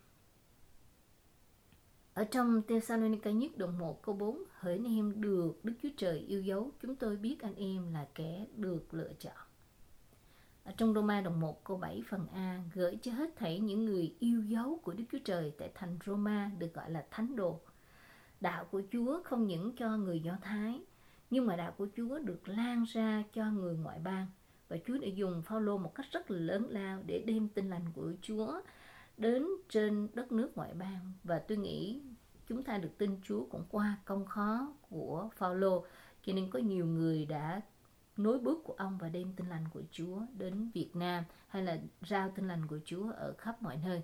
Ở trong Thessalonica nhất đoạn một câu bốn, hỡi anh em được Đức Chúa Trời yêu dấu, chúng tôi biết anh em là kẻ được lựa chọn. Ở trong Roma đoạn một câu bảy phần A, gửi cho hết thảy những người yêu dấu của Đức Chúa Trời tại thành Roma được gọi là thánh đồ. Đạo của Chúa không những cho người Do Thái, nhưng mà đạo của Chúa được lan ra cho người ngoại bang. Và Chúa đã dùng Phao-lô một cách rất là lớn lao để đem tin lành của Chúa đến trên đất nước ngoại bang. Và tôi nghĩ chúng ta được tin Chúa cũng qua công khó của Phaolô, cho nên có nhiều người đã nối bước của ông và đem tin lành của Chúa đến Việt Nam, hay là rao tin lành của Chúa ở khắp mọi nơi.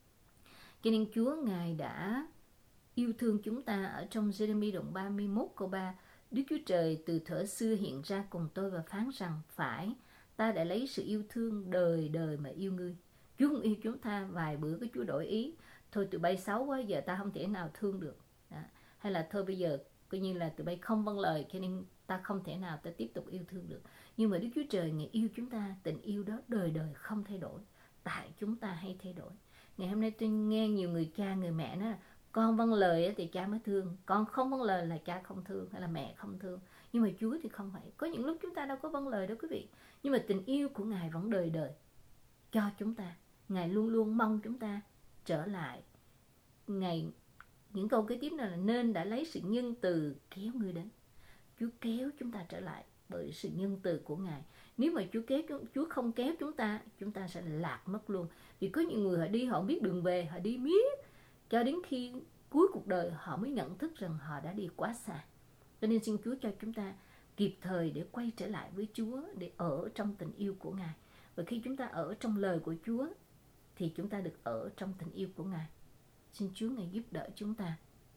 Cho nên Chúa Ngài đã yêu thương chúng ta. Ở trong Giê-rê-mi đoạn ba mươi mốt câu ba, Đức Chúa Trời từ thuở xưa hiện ra cùng tôi và phán rằng: phải, ta đã lấy sự yêu thương đời đời mà yêu ngươi. Chúa không yêu chúng ta vài bữa cái Chúa đổi ý, thôi tụi bay xấu quá, giờ ta không thể nào thương được. Đó. Hay là thôi bây giờ coi như là tụi bay không vâng lời, cho nên ta không thể nào ta tiếp tục yêu thương được. Nhưng mà Đức Chúa Trời Ngài yêu chúng ta, tình yêu đó đời đời không thay đổi, tại chúng ta hay thay đổi. Ngày hôm nay tôi nghe nhiều người cha, người mẹ nói là con vâng lời thì cha mới thương, con không vâng lời là cha không thương, hay là mẹ không thương. Nhưng mà Chúa thì không phải. Có những lúc chúng ta đâu có vâng lời đâu quý vị, nhưng mà tình yêu của Ngài vẫn đời đời cho chúng ta. Ngài luôn luôn mong chúng ta trở lại. Ngài, những câu kế tiếp này là: nên đã lấy sự nhân từ kéo ngươi đến. Chúa kéo chúng ta trở lại bởi sự nhân từ của Ngài. Nếu mà Chúa kéo, Chúa không kéo chúng ta, chúng ta sẽ lạc mất luôn. Vì có những người họ đi, họ không biết đường về, họ đi miết cho đến khi cuối cuộc đời họ mới nhận thức rằng họ đã đi quá xa. Cho nên xin Chúa cho chúng ta kịp thời để quay trở lại với Chúa, để ở trong tình yêu của Ngài. Và khi chúng ta ở trong lời của Chúa thì chúng ta được ở trong tình yêu của Ngài. Xin Chúa Ngài giúp đỡ chúng ta.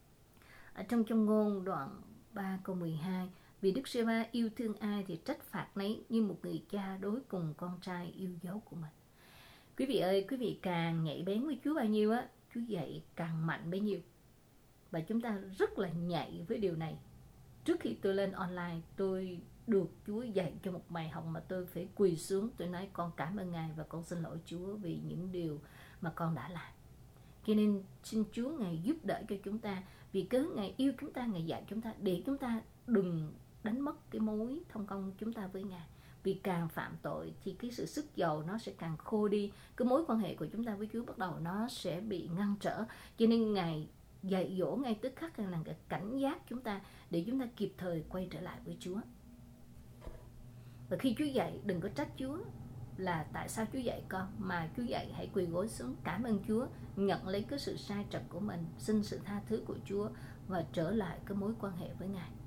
Ở trong Châm Ngôn đoạn ba câu mười hai, vì Đức Giê-hô-va yêu thương ai thì trách phạt nấy, như một người cha đối cùng con trai yêu dấu của mình. Quý vị ơi, quý vị càng nhạy bén với Chúa bao nhiêu á, Chúa dạy càng mạnh bấy nhiêu. Và chúng ta rất là nhạy với điều này. Trước khi tôi lên online, tôi được Chúa dạy cho một bài học mà tôi phải quỳ xuống. Tôi nói con cảm ơn Ngài và con xin lỗi Chúa vì những điều mà con đã làm. Cho nên xin Chúa Ngài giúp đỡ cho chúng ta. Vì cớ Ngài yêu chúng ta, Ngài dạy chúng ta để chúng ta đừng đánh mất cái mối thông công chúng ta với Ngài. Vì càng phạm tội thì cái sự sức dầu nó sẽ càng khô đi. Cái mối quan hệ của chúng ta với Chúa bắt đầu nó sẽ bị ngăn trở. Cho nên Ngài dạy dỗ ngay tức khắc là cảnh giác chúng ta để chúng ta kịp thời quay trở lại với Chúa. Và khi Chúa dạy, đừng có trách Chúa là tại sao Chúa dạy con, mà Chúa dạy hãy quỳ gối xuống cảm ơn Chúa, nhận lấy cái sự sai trật của mình, xin sự tha thứ của Chúa và trở lại cái mối quan hệ với Ngài.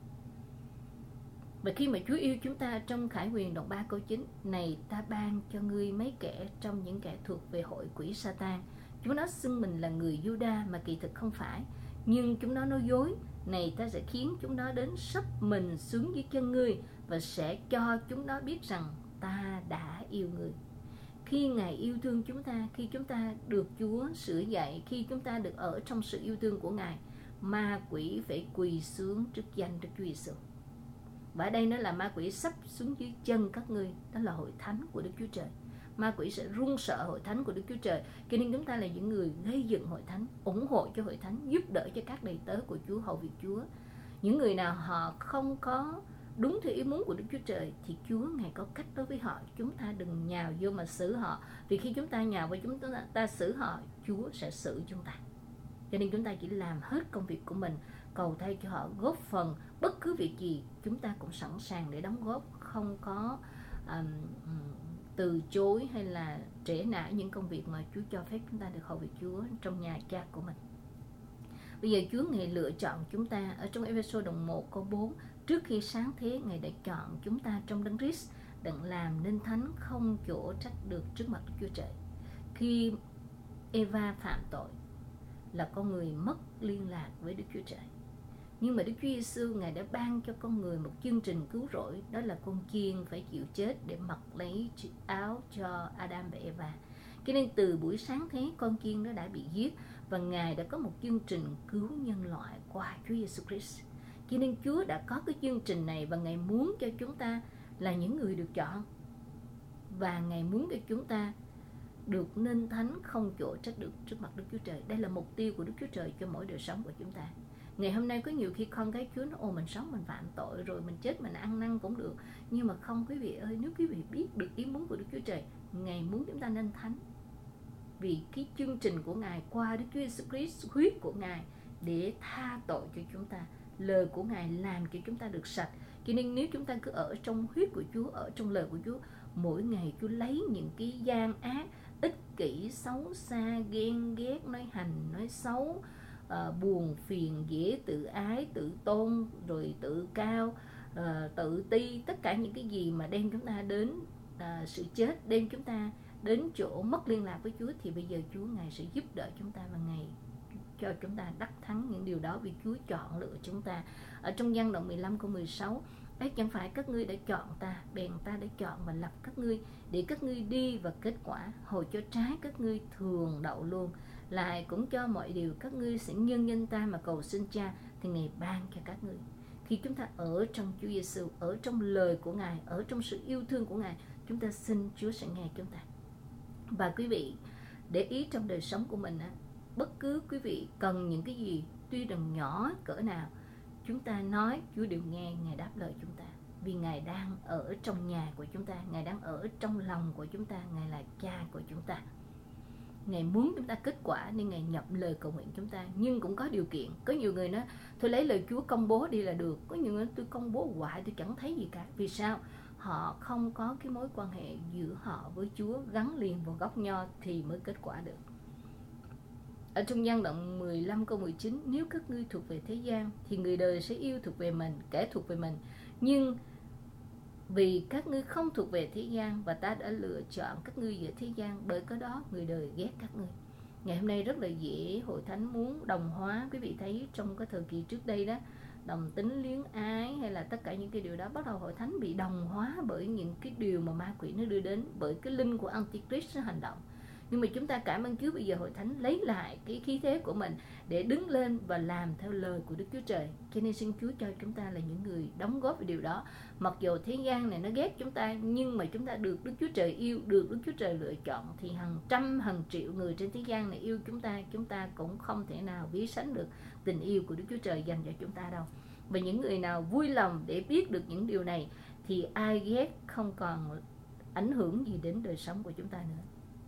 Và khi mà Chúa yêu chúng ta, trong Khải Huyền đoạn ba câu chín, này ta ban cho ngươi mấy kẻ trong những kẻ thuộc về hội quỷ Sa-tan. Chúng nó xưng mình là người Giu-đa mà kỳ thực không phải, nhưng chúng nó nói dối. Này ta sẽ khiến chúng nó đến sấp mình xuống dưới chân ngươi và sẽ cho chúng nó biết rằng ta đã yêu ngươi. Khi Ngài yêu thương chúng ta, khi chúng ta được Chúa sửa dạy, khi chúng ta được ở trong sự yêu thương của Ngài, ma quỷ phải quỳ xuống trước danh Đức Chúa Giêsu. Và ở đây nó là ma quỷ sắp xuống dưới chân các ngươi, đó là hội thánh của Đức Chúa Trời. Ma quỷ sẽ run sợ hội thánh của Đức Chúa Trời. Cho nên chúng ta là những người gây dựng hội thánh, ủng hộ cho hội thánh, giúp đỡ cho các đầy tớ của Chúa, hầu việc Chúa. Những người nào họ không có đúng theo ý muốn của Đức Chúa Trời thì Chúa Ngài có cách đối với họ. Chúng ta đừng nhào vô mà xử họ. Vì khi chúng ta nhào vào chúng ta, ta xử họ, Chúa sẽ xử chúng ta. Cho nên chúng ta chỉ làm hết công việc của mình, cầu thay cho họ, góp phần bất cứ việc gì chúng ta cũng sẵn sàng để đóng góp, không có um, từ chối hay là trễ nải những công việc mà Chúa cho phép chúng ta được hầu việc Chúa trong nhà cha của mình. Bây giờ Chúa Ngài lựa chọn chúng ta. Ở trong Ê-phê-sô đoạn một câu bốn, trước khi sáng thế Ngài đã chọn chúng ta trong Đấng Christ đặng làm nên thánh, không chỗ trách được trước mặt Đức Chúa Trời. Khi Eva phạm tội là con người mất liên lạc với Đức Chúa Trời. Nhưng mà Đức Chúa Giêsu Ngài đã ban cho con người một chương trình cứu rỗi, đó là con chiên phải chịu chết để mặc lấy áo cho Adam và Eva. Cho nên từ buổi sáng thế con chiên đó đã bị giết và Ngài đã có một chương trình cứu nhân loại qua Chúa Giêsu Christ. Cho nên Chúa đã có cái chương trình này và Ngài muốn cho chúng ta là những người được chọn. Và Ngài muốn cho chúng ta được nên thánh, không chỗ trách được trước mặt Đức Chúa Trời. Đây là mục tiêu của Đức Chúa Trời cho mỗi đời sống của chúng ta. Ngày hôm nay có nhiều khi con cái Chúa nó ồ mình sống mình phạm tội rồi mình chết mình ăn năn cũng được. Nhưng mà không quý vị ơi, nếu quý vị biết được ý muốn của Đức Chúa Trời, Ngài muốn chúng ta nên thánh. Vì cái chương trình của Ngài qua Đức Chúa Jesus Christ, huyết của Ngài để tha tội cho chúng ta. Lời của Ngài làm cho chúng ta được sạch. Cho nên nếu chúng ta cứ ở trong huyết của Chúa, ở trong lời của Chúa, mỗi ngày Chúa lấy những cái gian ác ích kỷ, xấu xa, ghen ghét, nói hành, nói xấu, uh, buồn phiền, dễ tự ái, tự tôn, rồi tự cao, uh, tự ti, tất cả những cái gì mà đem chúng ta đến uh, sự chết, đem chúng ta đến chỗ mất liên lạc với Chúa, thì bây giờ Chúa Ngài sẽ giúp đỡ chúng ta và Ngài cho chúng ta đắc thắng những điều đó, vì Chúa chọn lựa chúng ta. Ở trong Giăng đoạn mười lăm câu mười sáu, ấy chẳng phải các ngươi đã chọn ta, bèn ta đã chọn và lập các ngươi, để các ngươi đi và kết quả, hồi cho trái các ngươi thường đậu luôn, lại cũng cho mọi điều các ngươi sẽ nhân danh ta mà cầu xin Cha, thì Ngài ban cho các ngươi. Khi chúng ta ở trong Chúa Giêsu, ở trong lời của Ngài, ở trong sự yêu thương của Ngài, chúng ta xin Chúa sẽ nghe chúng ta. Và quý vị để ý trong đời sống của mình á, bất cứ quý vị cần những cái gì, tuy rằng nhỏ cỡ nào, chúng ta nói Chúa đều nghe, Ngài đáp lời chúng ta. Vì Ngài đang ở trong nhà của chúng ta, Ngài đang ở trong lòng của chúng ta, Ngài là Cha của chúng ta. Ngài muốn chúng ta kết quả nên Ngài nhập lời cầu nguyện chúng ta. Nhưng cũng có điều kiện. Có nhiều người nói thôi lấy lời Chúa công bố đi là được. Có nhiều người nói tôi công bố hoài tôi chẳng thấy gì cả. Vì sao? Họ không có cái mối quan hệ giữa họ với Chúa gắn liền vào gốc nho thì mới kết quả được. Ở trong Giăng đoạn mười lăm câu mười chín, nếu các ngươi thuộc về thế gian thì người đời sẽ yêu thuộc về mình, kẻ thuộc về mình. Nhưng vì các ngươi không thuộc về thế gian và ta đã lựa chọn các ngươi giữa thế gian, bởi có đó người đời ghét các ngươi. Ngày hôm nay rất là dễ hội thánh muốn đồng hóa. Quý vị thấy trong cái thời kỳ trước đây đó, đồng tính, luyến ái hay là tất cả những cái điều đó, bắt đầu hội thánh bị đồng hóa bởi những cái điều mà ma quỷ nó đưa đến, bởi cái linh của Antichrist nó hành động. Nhưng mà chúng ta cảm ơn Chúa, bây giờ hội thánh lấy lại cái khí thế của mình để đứng lên và làm theo lời của Đức Chúa Trời. Cho nên xin Chúa cho chúng ta là những người đóng góp về điều đó. Mặc dù thế gian này nó ghét chúng ta, nhưng mà chúng ta được Đức Chúa Trời yêu, được Đức Chúa Trời lựa chọn, thì hàng trăm hàng triệu người trên thế gian này yêu chúng ta, chúng ta cũng không thể nào ví sánh được tình yêu của Đức Chúa Trời dành cho chúng ta đâu. Và những người nào vui lòng để biết được những điều này thì ai ghét không còn ảnh hưởng gì đến đời sống của chúng ta nữa.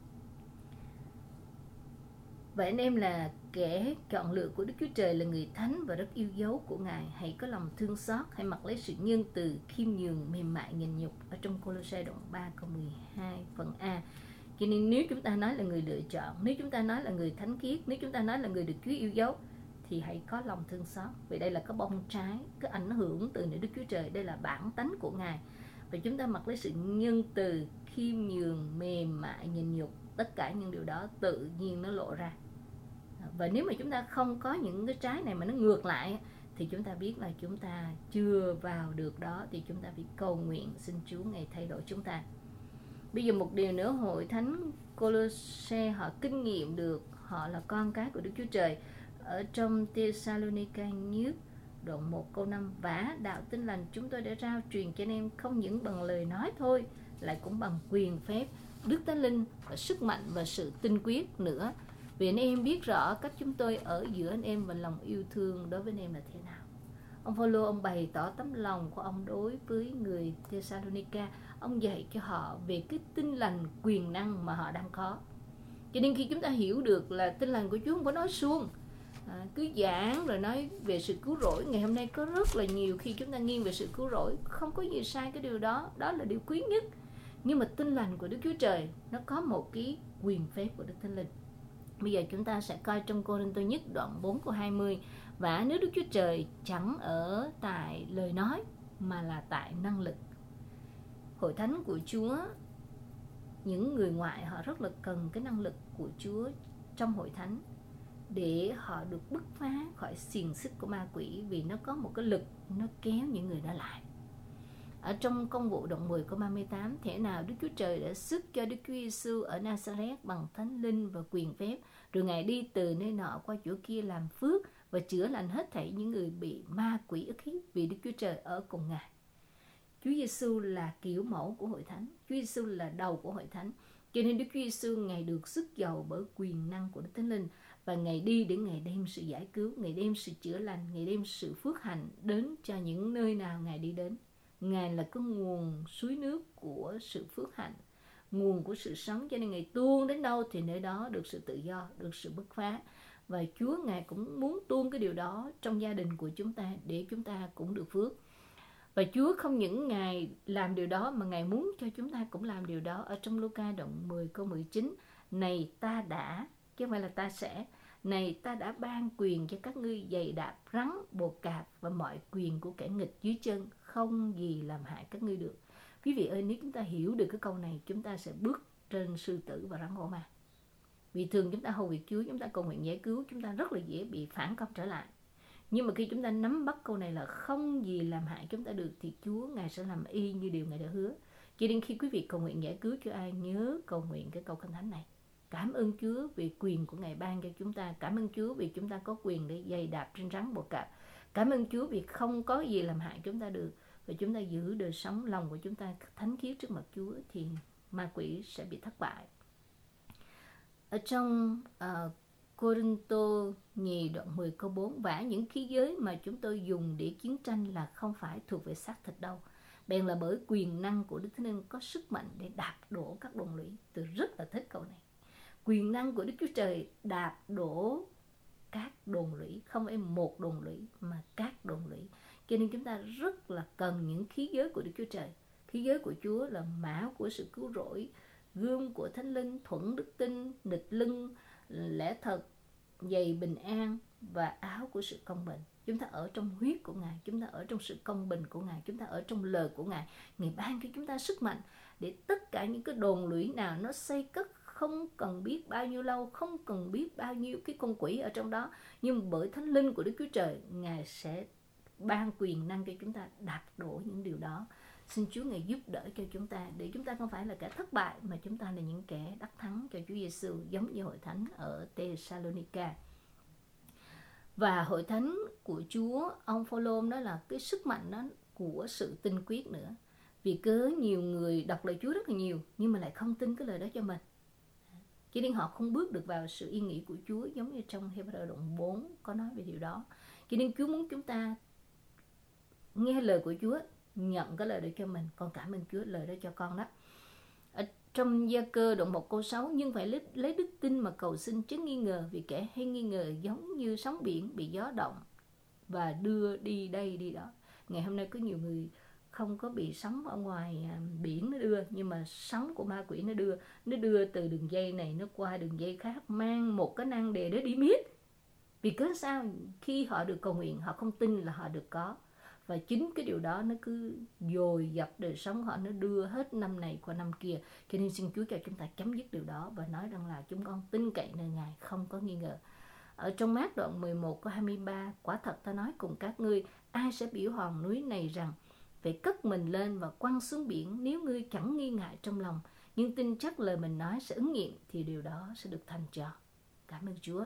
Vậy anh em là kẻ chọn lựa của Đức Chúa Trời, là người thánh và rất yêu dấu của Ngài. Hãy có lòng thương xót, hãy mặc lấy sự nhân từ, khiêm nhường, mềm mại, nhịn nhục. Ở trong Cô-lô-se đoạn ba câu mười hai phần A. Cho nên nếu chúng ta nói là người lựa chọn, nếu chúng ta nói là người thánh khiết, nếu chúng ta nói là người được Chúa yêu dấu, thì hãy có lòng thương xót. Vì đây là cái bông trái, cái ảnh hưởng từ nơi Đức Chúa Trời, đây là bản tánh của Ngài. Và chúng ta mặc lấy sự nhân từ, khiêm nhường, mềm mại, nhịn nhục. Tất cả những điều đó tự nhiên nó lộ ra. Và nếu mà chúng ta không có những cái trái này mà nó ngược lại, thì chúng ta biết là chúng ta chưa vào được đó, thì chúng ta phải cầu nguyện xin Chúa Ngài thay đổi chúng ta. Bây giờ một điều nữa, hội thánh Cô-lô-se họ kinh nghiệm được họ là con cái của Đức Chúa Trời. Ở trong Thê-sa-lô-ni-ca nhất đoạn một câu năm, vả đạo tin lành chúng tôi đã rao truyền cho anh em không những bằng lời nói thôi, lại cũng bằng quyền phép, Đức Thánh Linh và sức mạnh và sự tinh quyết nữa. Vì anh em biết rõ cách chúng tôi ở giữa anh em và lòng yêu thương đối với anh em là thế nào. Ông Phaolô ông bày tỏ tấm lòng của ông đối với người Thê-sa-lô-ni-ca. Ông dạy cho họ về cái tin lành quyền năng mà họ đang có. Cho nên khi chúng ta hiểu được là tin lành của Chúa không có nói suông, à, cứ giảng rồi nói về sự cứu rỗi. Ngày hôm nay có rất là nhiều khi chúng ta nghiêng về sự cứu rỗi, không có gì sai cái điều đó, đó là điều quý nhất. Nhưng mà tin lành của Đức Chúa Trời nó có một cái quyền phép của Đức Thánh Linh. Bây giờ chúng ta sẽ coi trong Cô-rinh-tô nhất đoạn bốn câu hai mươi. Và nếu Đức Chúa Trời chẳng ở tại lời nói mà là tại năng lực. Hội thánh của Chúa, những người ngoại họ rất là cần cái năng lực của Chúa trong hội thánh để họ được bứt phá khỏi xiềng xích của ma quỷ, vì nó có một cái lực nó kéo những người đó lại. Ở trong Công vụ đoạn mười câu ba mươi tám, thế nào Đức Chúa Trời đã sức cho Đức Chúa Giêsu ở Nazareth bằng thánh linh và quyền phép, rồi Ngài đi từ nơi nọ qua chỗ kia làm phước và chữa lành hết thảy những người bị ma quỷ ức hiếp, vì Đức Chúa Trời ở cùng Ngài. Chúa Giêsu là kiểu mẫu của hội thánh, Chúa Giêsu là đầu của hội thánh. Cho nên Đức Chúa Giêsu Ngài được sức giàu bởi quyền năng của Đức Thánh Linh, và Ngài đi để Ngài đem sự giải cứu, Ngài đem sự chữa lành, Ngài đem sự phước hạnh đến cho những nơi nào Ngài đi đến. Ngài là cái nguồn suối nước của sự phước hạnh, nguồn của sự sống, cho nên Ngài tuôn đến đâu thì nơi đó được sự tự do, được sự bứt phá. Và Chúa Ngài cũng muốn tuôn cái điều đó trong gia đình của chúng ta để chúng ta cũng được phước. Và Chúa không những Ngài làm điều đó mà Ngài muốn cho chúng ta cũng làm điều đó. Ở trong Luca đoạn mười câu mười chín, này ta đã, chứ không phải là ta sẽ, này ta đã ban quyền cho các ngươi giày đạp rắn, bồ cạp và mọi quyền của kẻ nghịch dưới chân, không gì làm hại các ngươi được. Quý vị ơi, nếu chúng ta hiểu được cái câu này, chúng ta sẽ bước trên sư tử và rắn hổ mang. Vì thường chúng ta hầu việc Chúa, chúng ta cầu nguyện giải cứu, chúng ta rất là dễ bị phản công trở lại. Nhưng mà khi chúng ta nắm bắt câu này là không gì làm hại chúng ta được, thì Chúa Ngài sẽ làm y như điều Ngài đã hứa. Cho nên khi quý vị cầu nguyện giải cứu cho ai, nhớ cầu nguyện cái câu Kinh Thánh này. Cảm ơn Chúa vì quyền của Ngài ban cho chúng ta. Cảm ơn Chúa vì chúng ta có quyền để giày đạp trên rắn bồ cạp. Cảm ơn Chúa vì không có gì làm hại chúng ta được. Và chúng ta giữ đời sống lòng của chúng ta thánh khiết trước mặt Chúa, thì ma quỷ sẽ bị thất bại. Ở trong uh, Cô-rinh-tô nhì đoạn mười câu bốn, vả những khí giới mà chúng tôi dùng để chiến tranh là không phải thuộc về xác thịt đâu, bèn là bởi quyền năng của Đức Thánh Linh có sức mạnh để đạp đổ các đồn lũy. Tôi rất là thích câu này. Quyền năng của Đức Chúa Trời đạp đổ các đồn lũy, không phải một đồn lũy mà các đồn lũy. Cho nên chúng ta rất là cần những khí giới của Đức Chúa Trời. Khí giới của Chúa là mão của sự cứu rỗi, gươm của Thánh Linh, thuẫn đức tin, nịt lưng, lẽ thật, giày bình an và áo của sự công bình. Chúng ta ở trong huyết của Ngài, chúng ta ở trong sự công bình của Ngài, chúng ta ở trong lời của Ngài. Ngài ban cho chúng ta sức mạnh để tất cả những cái đồn lũy nào nó xây cất, không cần biết bao nhiêu lâu, không cần biết bao nhiêu cái con quỷ ở trong đó, nhưng bởi Thánh Linh của Đức Chúa Trời, Ngài sẽ ban quyền năng cho chúng ta đạp đổ những điều đó. Xin Chúa Ngài giúp đỡ cho chúng ta, để chúng ta không phải là kẻ thất bại, mà chúng ta là những kẻ đắc thắng cho Chúa Giêsu, giống như hội thánh ở Thessalonica. Và hội thánh của Chúa, ông Phao-lô đó là cái sức mạnh đó của sự tin quyết nữa. Vì cớ nhiều người đọc lời Chúa rất là nhiều, nhưng mà lại không tin cái lời đó cho mình, cho nên họ không bước được vào sự yên nghỉ của Chúa, giống như trong Hebrew đoạn bốn có nói về điều đó. Cho nên Chúa muốn chúng ta nghe lời của Chúa, nhận cái lời đó cho mình. Con cảm ơn Chúa, lời đó cho con đó. Ở trong Gia Cơ đoạn một câu sáu, nhưng phải lấy, lấy đức tin mà cầu xin, chứ nghi ngờ, vì kẻ hay nghi ngờ giống như sóng biển bị gió động và đưa đi đây đi đó. Ngày hôm nay có nhiều người không có bị sóng ở ngoài biển nó đưa, nhưng mà sóng của ma quỷ nó đưa, nó đưa từ đường dây này nó qua đường dây khác, mang một cái nan đề đó đi miết. Vì cớ sao? Khi họ được cầu nguyện, họ không tin là họ được có. Và chính cái điều đó nó cứ dồi dập đời sống họ, nó đưa hết năm này qua năm kia. Cho nên xin Chúa cho chúng ta chấm dứt điều đó và nói rằng là chúng con tin cậy nơi Ngài, không có nghi ngờ. Ở trong Mát đoạn mười một câu hai mươi ba, quả thật ta nói cùng các ngươi, ai sẽ biểu hòn núi này rằng phải cất mình lên và quăng xuống biển, nếu ngươi chẳng nghi ngại trong lòng, nhưng tin chắc lời mình nói sẽ ứng nghiệm, thì điều đó sẽ được thành cho. Cảm ơn Chúa.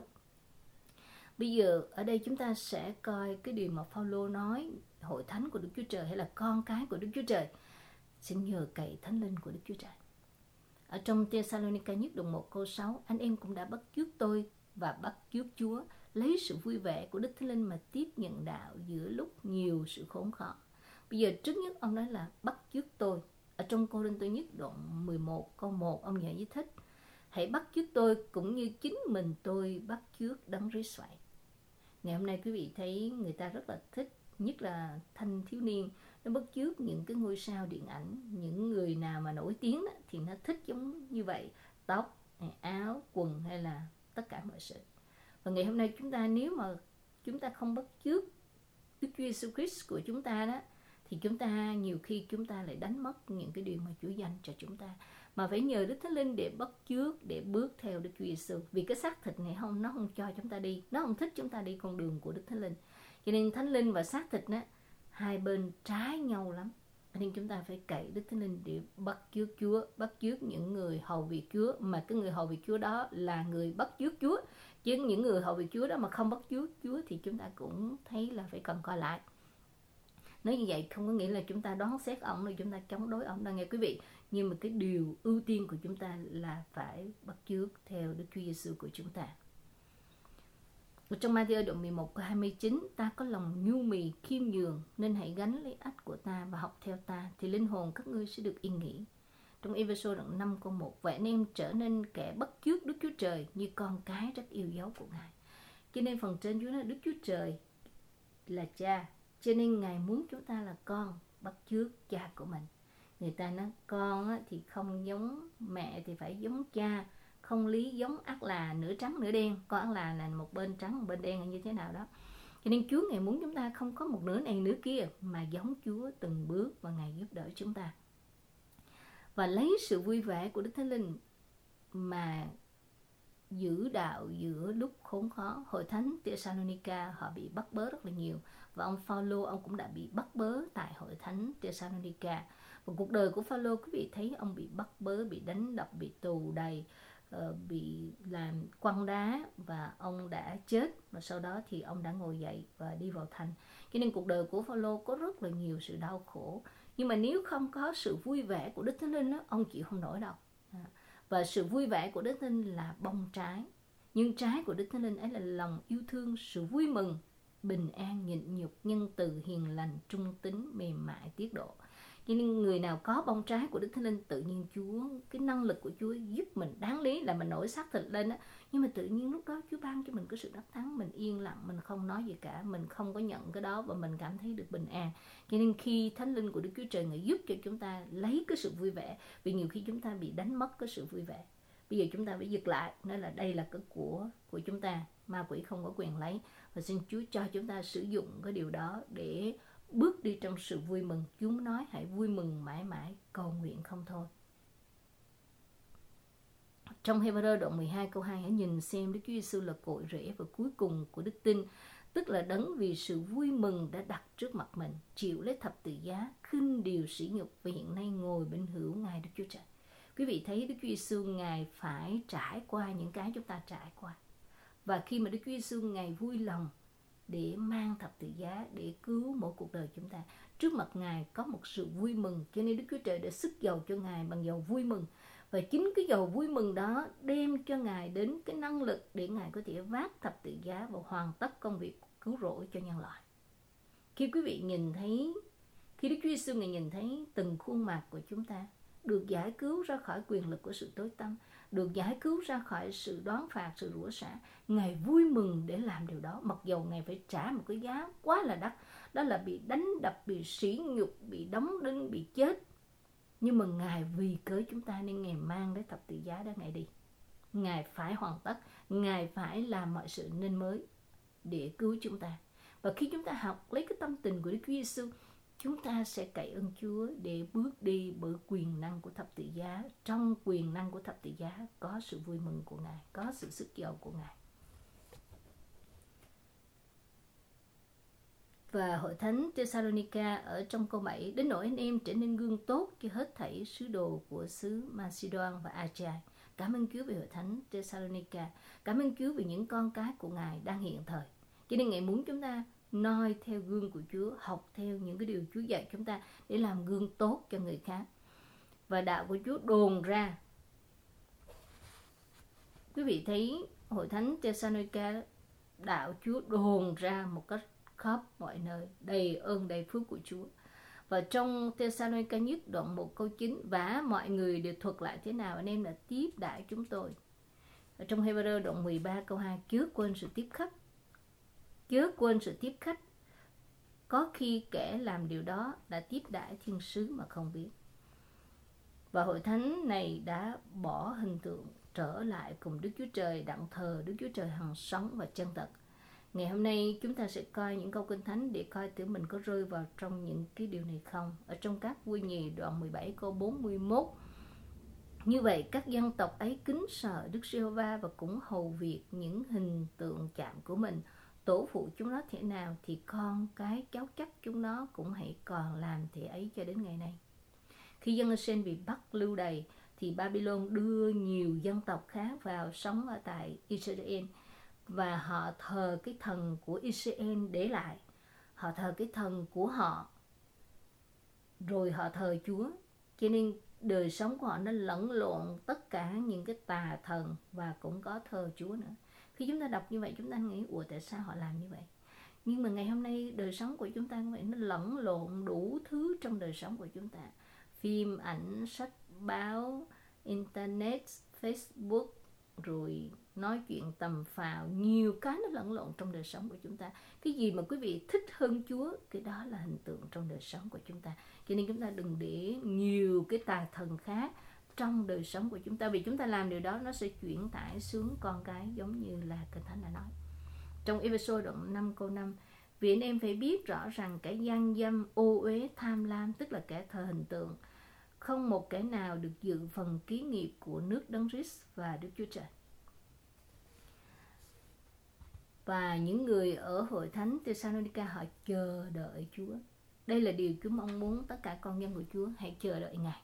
Bây giờ ở đây chúng ta sẽ coi cái điều mà Phao-lô nói, hội thánh của Đức Chúa Trời hay là con cái của Đức Chúa Trời xin nhờ cậy Thánh Linh của Đức Chúa Trời. Ở trong Thessalonica nhất đoạn một câu sáu, anh em cũng đã bắt chước tôi và bắt chước Chúa, lấy sự vui vẻ của Đức Thánh Linh mà tiếp nhận đạo giữa lúc nhiều sự khốn khó. Bây giờ trước nhất ông nói là bắt chước tôi. Ở trong Cô-rinh-tô nhất đoạn mười một câu một, ông giải thích: hãy bắt chước tôi cũng như chính mình tôi bắt chước Đấng Christ vậy. Ngày hôm nay quý vị thấy người ta rất là thích, nhất là thanh thiếu niên, nó bắt chước những cái ngôi sao điện ảnh, những người nào mà nổi tiếng đó, thì nó thích giống như vậy, tóc, áo, quần hay là tất cả mọi sự. Và ngày hôm nay chúng ta nếu mà chúng ta không bắt chước Đức Chúa Giêsu Christ của chúng ta đó, thì chúng ta nhiều khi chúng ta lại đánh mất những cái điều mà Chúa dành cho chúng ta, mà phải nhờ Đức Thánh Linh để bắt chước, để bước theo Đức Chúa Giêsu. Vì cái xác thịt này không, nó không cho chúng ta đi, nó không thích chúng ta đi con đường của Đức Thánh Linh. Cho nên Thánh Linh và xác thịt đó, hai bên trái nhau lắm. Nên chúng ta phải cậy Đức Thánh Linh để bắt chước Chúa, bắt chước những người hầu việc Chúa, mà cái người hầu việc Chúa đó là người bắt chước Chúa. Chứ những người hầu việc Chúa đó mà không bắt chước Chúa thì chúng ta cũng thấy là phải cần coi lại. Nói như vậy không có nghĩa là chúng ta đoán xét ông, rồi chúng ta chống đối ông đâu nghe quý vị. Nhưng mà cái điều ưu tiên của chúng ta là phải bắt chước theo Đức Chúa Giêsu của chúng ta. Ở trong Ma-thi-ơ đoạn mười một câu hai mươi chín, ta có lòng nhu mì khiêm nhường, nên hãy gánh lấy ách của ta và học theo ta, thì linh hồn các ngươi sẽ được yên nghỉ. Trong Ê-phê-sô đoạn năm câu một, vậy nên trở nên kẻ bắt chước Đức Chúa Trời như con cái rất yêu dấu của Ngài. Cho nên phần trên Chúa nói Đức Chúa Trời là cha, cho nên Ngài muốn chúng ta là con, bắt chước cha của mình. Người ta nói con thì không giống mẹ thì phải giống cha, không lý giống ác là nửa trắng nửa đen, con ác là là một bên trắng một bên đen hay như thế nào đó. Cho nên Chúa Ngài muốn chúng ta không có một nửa này nửa kia, mà giống Chúa từng bước và Ngài giúp đỡ chúng ta. Và lấy sự vui vẻ của Đức Thánh Linh mà giữ đạo giữa lúc khốn khó. Hội thánh Thessalonica họ bị bắt bớ rất là nhiều, và ông Phaolô ông cũng đã bị bắt bớ tại hội thánh Thessalonica. Và cuộc đời của Phaolô, quý vị thấy ông bị bắt bớ, bị đánh đập, bị tù đầy, bị làm quăng đá, và ông đã chết. Và sau đó thì ông đã ngồi dậy và đi vào thành. Cho nên cuộc đời của Phaolô có rất là nhiều sự đau khổ. Nhưng mà nếu không có sự vui vẻ của Đức Thánh Linh đó, ông chịu không nổi đâu. Và sự vui vẻ của Đức Thánh Linh là bông trái, nhưng trái của Đức Thánh Linh ấy là lòng yêu thương, sự vui mừng, bình an, nhịn nhục, nhân từ, hiền lành, trung tín, mềm mại, tiết độ. Cho nên người nào có bông trái của Đức Thánh Linh, tự nhiên Chúa, cái năng lực của Chúa giúp mình. Đáng lý là mình nổi xác thịt lên á, nhưng mà tự nhiên lúc đó Chúa ban cho mình cái sự đắc thắng, mình yên lặng, mình không nói gì cả, mình không có nhận cái đó, và mình cảm thấy được bình an. Cho nên khi Thánh Linh của Đức Chúa Trời Ngài giúp cho chúng ta lấy cái sự vui vẻ, vì nhiều khi chúng ta bị đánh mất cái sự vui vẻ. Bây giờ chúng ta phải giật lại, nói là đây là cái của của chúng ta, ma quỷ không có quyền lấy. Và xin Chúa cho chúng ta sử dụng cái điều đó để bước đi trong sự vui mừng. Chúa nói hãy vui mừng mãi mãi, cầu nguyện không thôi. Trong Hebrew đoạn mười hai câu hai, hãy nhìn xem Đức Chúa Giêsu là cội rễ và cuối cùng của đức tin, tức là đấng vì sự vui mừng đã đặt trước mặt mình, chịu lấy thập tự giá, khinh điều sỉ nhục, và hiện nay ngồi bên hữu Ngài Đức Chúa Trời. Quý vị thấy Đức Chúa Giêsu Ngài phải trải qua những cái chúng ta trải qua. Và khi mà Đức Chúa Giêsu Ngài vui lòng để mang thập tự giá để cứu mỗi cuộc đời chúng ta, trước mặt Ngài có một sự vui mừng, cho nên Đức Chúa Trời đã sức dầu cho Ngài bằng dầu vui mừng. Và chính cái dầu vui mừng đó đem cho Ngài đến cái năng lực để Ngài có thể vác thập tự giá và hoàn tất công việc cứu rỗi cho nhân loại. Khi quý vị nhìn thấy, khi Đức Chúa Giêsu Ngài nhìn thấy từng khuôn mặt của chúng ta được giải cứu ra khỏi quyền lực của sự tối tăm, được giải cứu ra khỏi sự đoán phạt, sự rủa xả, Ngài vui mừng để làm điều đó, mặc dầu Ngài phải trả một cái giá quá là đắt, đó là bị đánh đập, bị sỉ nhục, bị đóng đinh, bị chết. Nhưng mà Ngài vì cớ chúng ta nên Ngài mang đến thập tự giá đó Ngài đi. Ngài phải hoàn tất, Ngài phải làm mọi sự nên mới để cứu chúng ta. Và khi chúng ta học lấy cái tâm tình của Đức Chúa Giêsu, chúng ta sẽ cậy ơn Chúa để bước đi bởi quyền năng của thập tự giá. Trong quyền năng của thập tự giá có sự vui mừng của Ngài, có sự sức giàu của Ngài. Và hội thánh Thessalonica ở trong câu bảy, đến nỗi anh em trở nên gương tốt cho hết thảy sứ đồ của xứ Macedon và Achaia. Cảm ơn Chúa về hội thánh Thessalonica. Cảm ơn Chúa vì những con cái của Ngài đang hiện thời. Cho nên Ngài muốn chúng ta noi theo gương của Chúa, học theo những cái điều Chúa dạy chúng ta để làm gương tốt cho người khác. Và đạo của Chúa đồn ra. Quý vị thấy hội thánh Thessalonica, đạo Chúa đồn ra một cách khắp mọi nơi, đầy ơn đầy phước của Chúa. Và trong Thessalonica nhất đoạn một câu chín, và mọi người đều thuật lại thế nào anh em đã tiếp đãi chúng tôi. Ở trong Hebrew đoạn mười ba câu hai, chớ quên sự tiếp khách. Chớ quên sự tiếp khách. Có khi kẻ làm điều đó đã tiếp đãi thiên sứ mà không biết. Và hội thánh này đã bỏ hình tượng trở lại cùng Đức Chúa Trời, đặng thờ Đức Chúa Trời hằng sống và chân thật. Ngày hôm nay chúng ta sẽ coi những câu Kinh Thánh để coi thử mình có rơi vào trong những cái điều này không. Ở trong Các Vua Nhì đoạn mười bảy câu bốn mươi mốt. Như vậy các dân tộc ấy kính sợ Đức Giê-hô-va và cũng hầu việc những hình tượng chạm của mình. Tổ phụ chúng nó thế nào thì con cái cháu chắc chúng nó cũng hãy còn làm thế ấy cho đến ngày nay. Khi dân Ê-sen bị bắt lưu đày thì Babylon đưa nhiều dân tộc khác vào sống ở tại Israel. Và họ thờ cái thần của Israel để lại. Họ thờ cái thần của họ. Rồi họ thờ Chúa. Cho nên đời sống của họ nó lẫn lộn tất cả những cái tà thần và cũng có thờ Chúa nữa. Khi chúng ta đọc như vậy chúng ta nghĩ ủa tại sao họ làm như vậy? Nhưng mà ngày hôm nay đời sống của chúng ta như vậy, nó lẫn lộn đủ thứ trong đời sống của chúng ta. Phim, ảnh, sách, báo, internet, Facebook, rồi nói chuyện tầm phào, nhiều cái nó lẫn lộn trong đời sống của chúng ta. Cái gì mà quý vị thích hơn Chúa, cái đó là hình tượng trong đời sống của chúng ta. Cho nên chúng ta đừng để nhiều cái tà thần khác trong đời sống của chúng ta. Vì chúng ta làm điều đó, nó sẽ chuyển tải xuống con cái, giống như là Kinh Thánh đã nói. Trong Ê-phê-sô đoạn năm câu năm, vì anh em phải biết rõ rằng kẻ gian dâm, ô uế, tham lam, tức là kẻ thờ hình tượng, không một kẻ nào được dự phần ký nghiệp của nước Đấng Christ và Đức Chúa Trời. Và những người ở hội thánh Thessalonica họ chờ đợi Chúa. Đây là điều Chúa mong muốn tất cả con dân của Chúa hãy chờ đợi Ngài.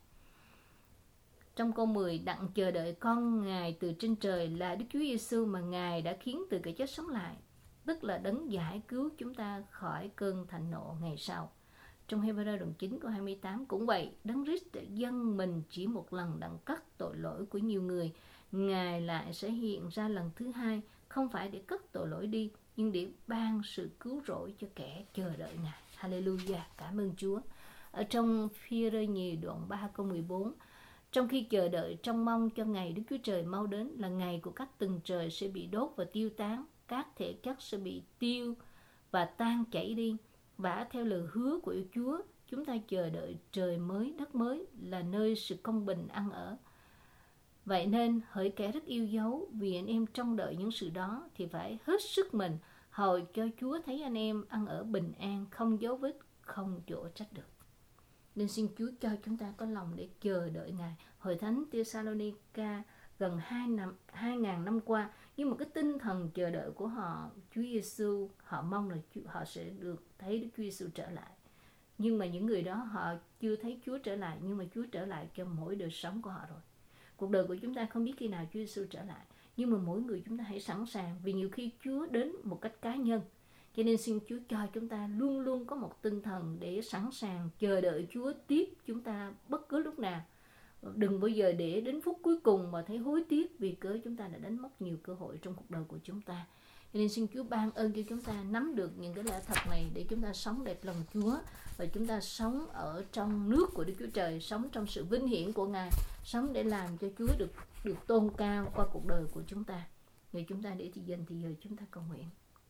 Trong câu mười, đặng chờ đợi con Ngài từ trên trời là Đức Chúa Giêsu mà Ngài đã khiến từ cái chết sống lại, tức là đấng giải cứu chúng ta khỏi cơn thạnh nộ ngày sau. Trong Hê-bơ-rơ đoạn chín câu hai mươi tám cũng vậy, Đấng Christ đã dâng mình chỉ một lần đặng cất tội lỗi của nhiều người, Ngài lại sẽ hiện ra lần thứ hai, không phải để cất tội lỗi đi, nhưng để ban sự cứu rỗi cho kẻ chờ đợi Ngài. Hallelujah, cảm ơn Chúa. Ở trong Phi-rơ nhì đoạn ba câu mười bốn, trong khi chờ đợi trông mong cho ngày Đức Chúa Trời mau đến, là ngày của các tầng trời sẽ bị đốt và tiêu tán, các thể chất sẽ bị tiêu và tan chảy đi. Và theo lời hứa của Chúa, chúng ta chờ đợi trời mới, đất mới, là nơi sự công bình ăn ở. Vậy nên, hỡi kẻ rất yêu dấu, vì anh em trông đợi những sự đó, thì phải hết sức mình, hầu cho Chúa thấy anh em ăn ở bình an, không dấu vết, không chỗ trách được. Nên xin Chúa cho chúng ta có lòng để chờ đợi Ngài. Hội thánh Thessalonica gần hai năm, hai ngàn năm qua, nhưng một cái tinh thần chờ đợi của họ, Chúa Giêsu, họ mong là họ sẽ được thấy Đức Chúa Giêsu trở lại. Nhưng mà những người đó họ chưa thấy Chúa trở lại, nhưng mà Chúa trở lại cho mỗi đời sống của họ rồi. Cuộc đời của chúng ta không biết khi nào Chúa Giêsu trở lại, nhưng mà mỗi người chúng ta hãy sẵn sàng, vì nhiều khi Chúa đến một cách cá nhân. Cho nên xin Chúa cho chúng ta luôn luôn có một tinh thần để sẵn sàng chờ đợi Chúa tiếp chúng ta bất cứ lúc nào. Đừng bao giờ để đến phút cuối cùng mà thấy hối tiếc vì cớ chúng ta đã đánh mất nhiều cơ hội trong cuộc đời của chúng ta. Cho nên xin Chúa ban ơn cho chúng ta nắm được những cái lẽ thật này để chúng ta sống đẹp lòng Chúa, và chúng ta sống ở trong nước của Đức Chúa Trời, sống trong sự vinh hiển của Ngài, sống để làm cho Chúa được được tôn cao qua cuộc đời của chúng ta. Người chúng ta để thì dành thì giờ chúng ta cầu nguyện.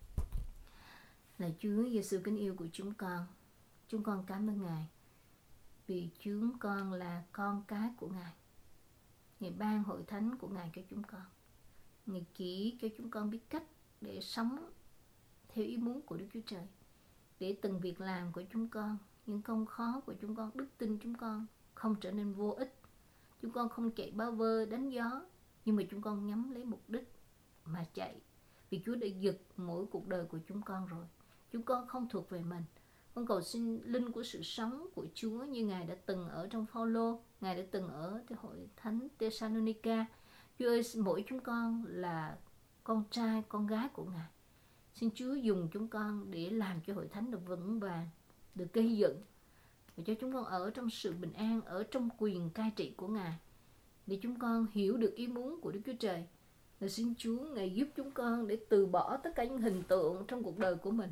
Là Chúa Giêsu kính yêu của chúng con, chúng con cảm ơn Ngài vì chúng con là con cái của Ngài. Ngài ban hội thánh của Ngài cho chúng con. Ngài chỉ cho chúng con biết cách để sống theo ý muốn của Đức Chúa Trời, để từng việc làm của chúng con, những công khó của chúng con, đức tin chúng con không trở nên vô ích. Chúng con không chạy bao vơ đánh gió, nhưng mà chúng con nhắm lấy mục đích mà chạy, vì Chúa đã giật mỗi cuộc đời của chúng con rồi. Chúng con không thuộc về mình. Con cầu xin linh của sự sống của Chúa như Ngài đã từng ở trong Phao-lô, Ngài đã từng ở tại hội thánh Thessalonica. Chúa ơi, mỗi chúng con là con trai, con gái của Ngài. Xin Chúa dùng chúng con để làm cho hội thánh được vững vàng, được gây dựng, và cho chúng con ở trong sự bình an, ở trong quyền cai trị của Ngài, để chúng con hiểu được ý muốn của Đức Chúa Trời. Và xin Chúa Ngài giúp chúng con để từ bỏ tất cả những hình tượng trong cuộc đời của mình,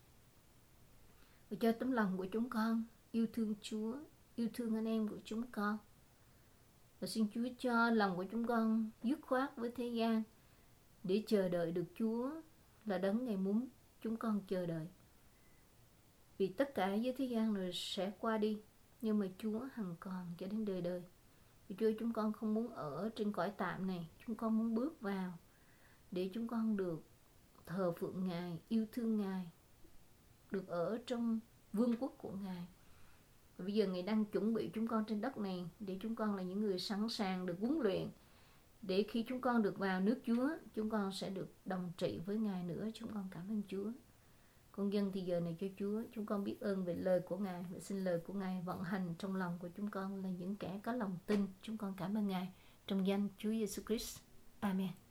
và cho tấm lòng của chúng con yêu thương Chúa, yêu thương anh em của chúng con. Và xin Chúa cho lòng của chúng con dứt khoát với thế gian để chờ đợi được Chúa là đấng Ngài muốn chúng con chờ đợi. Vì tất cả với thế gian rồi sẽ qua đi, nhưng mà Chúa hằng còn cho đến đời đời. Vì Chúa, chúng con không muốn ở trên cõi tạm này, chúng con muốn bước vào để chúng con được thờ phượng Ngài, yêu thương Ngài, được ở trong vương quốc của Ngài. Và bây giờ Ngài đang chuẩn bị chúng con trên đất này để chúng con là những người sẵn sàng được huấn luyện, để khi chúng con được vào nước Chúa, chúng con sẽ được đồng trị với Ngài nữa. Chúng con cảm ơn Chúa. Con dâng thì giờ này cho Chúa. Chúng con biết ơn về lời của Ngài, và xin lời của Ngài vận hành trong lòng của chúng con là những kẻ có lòng tin. Chúng con cảm ơn Ngài trong danh Chúa Giêsu Christ. Amen.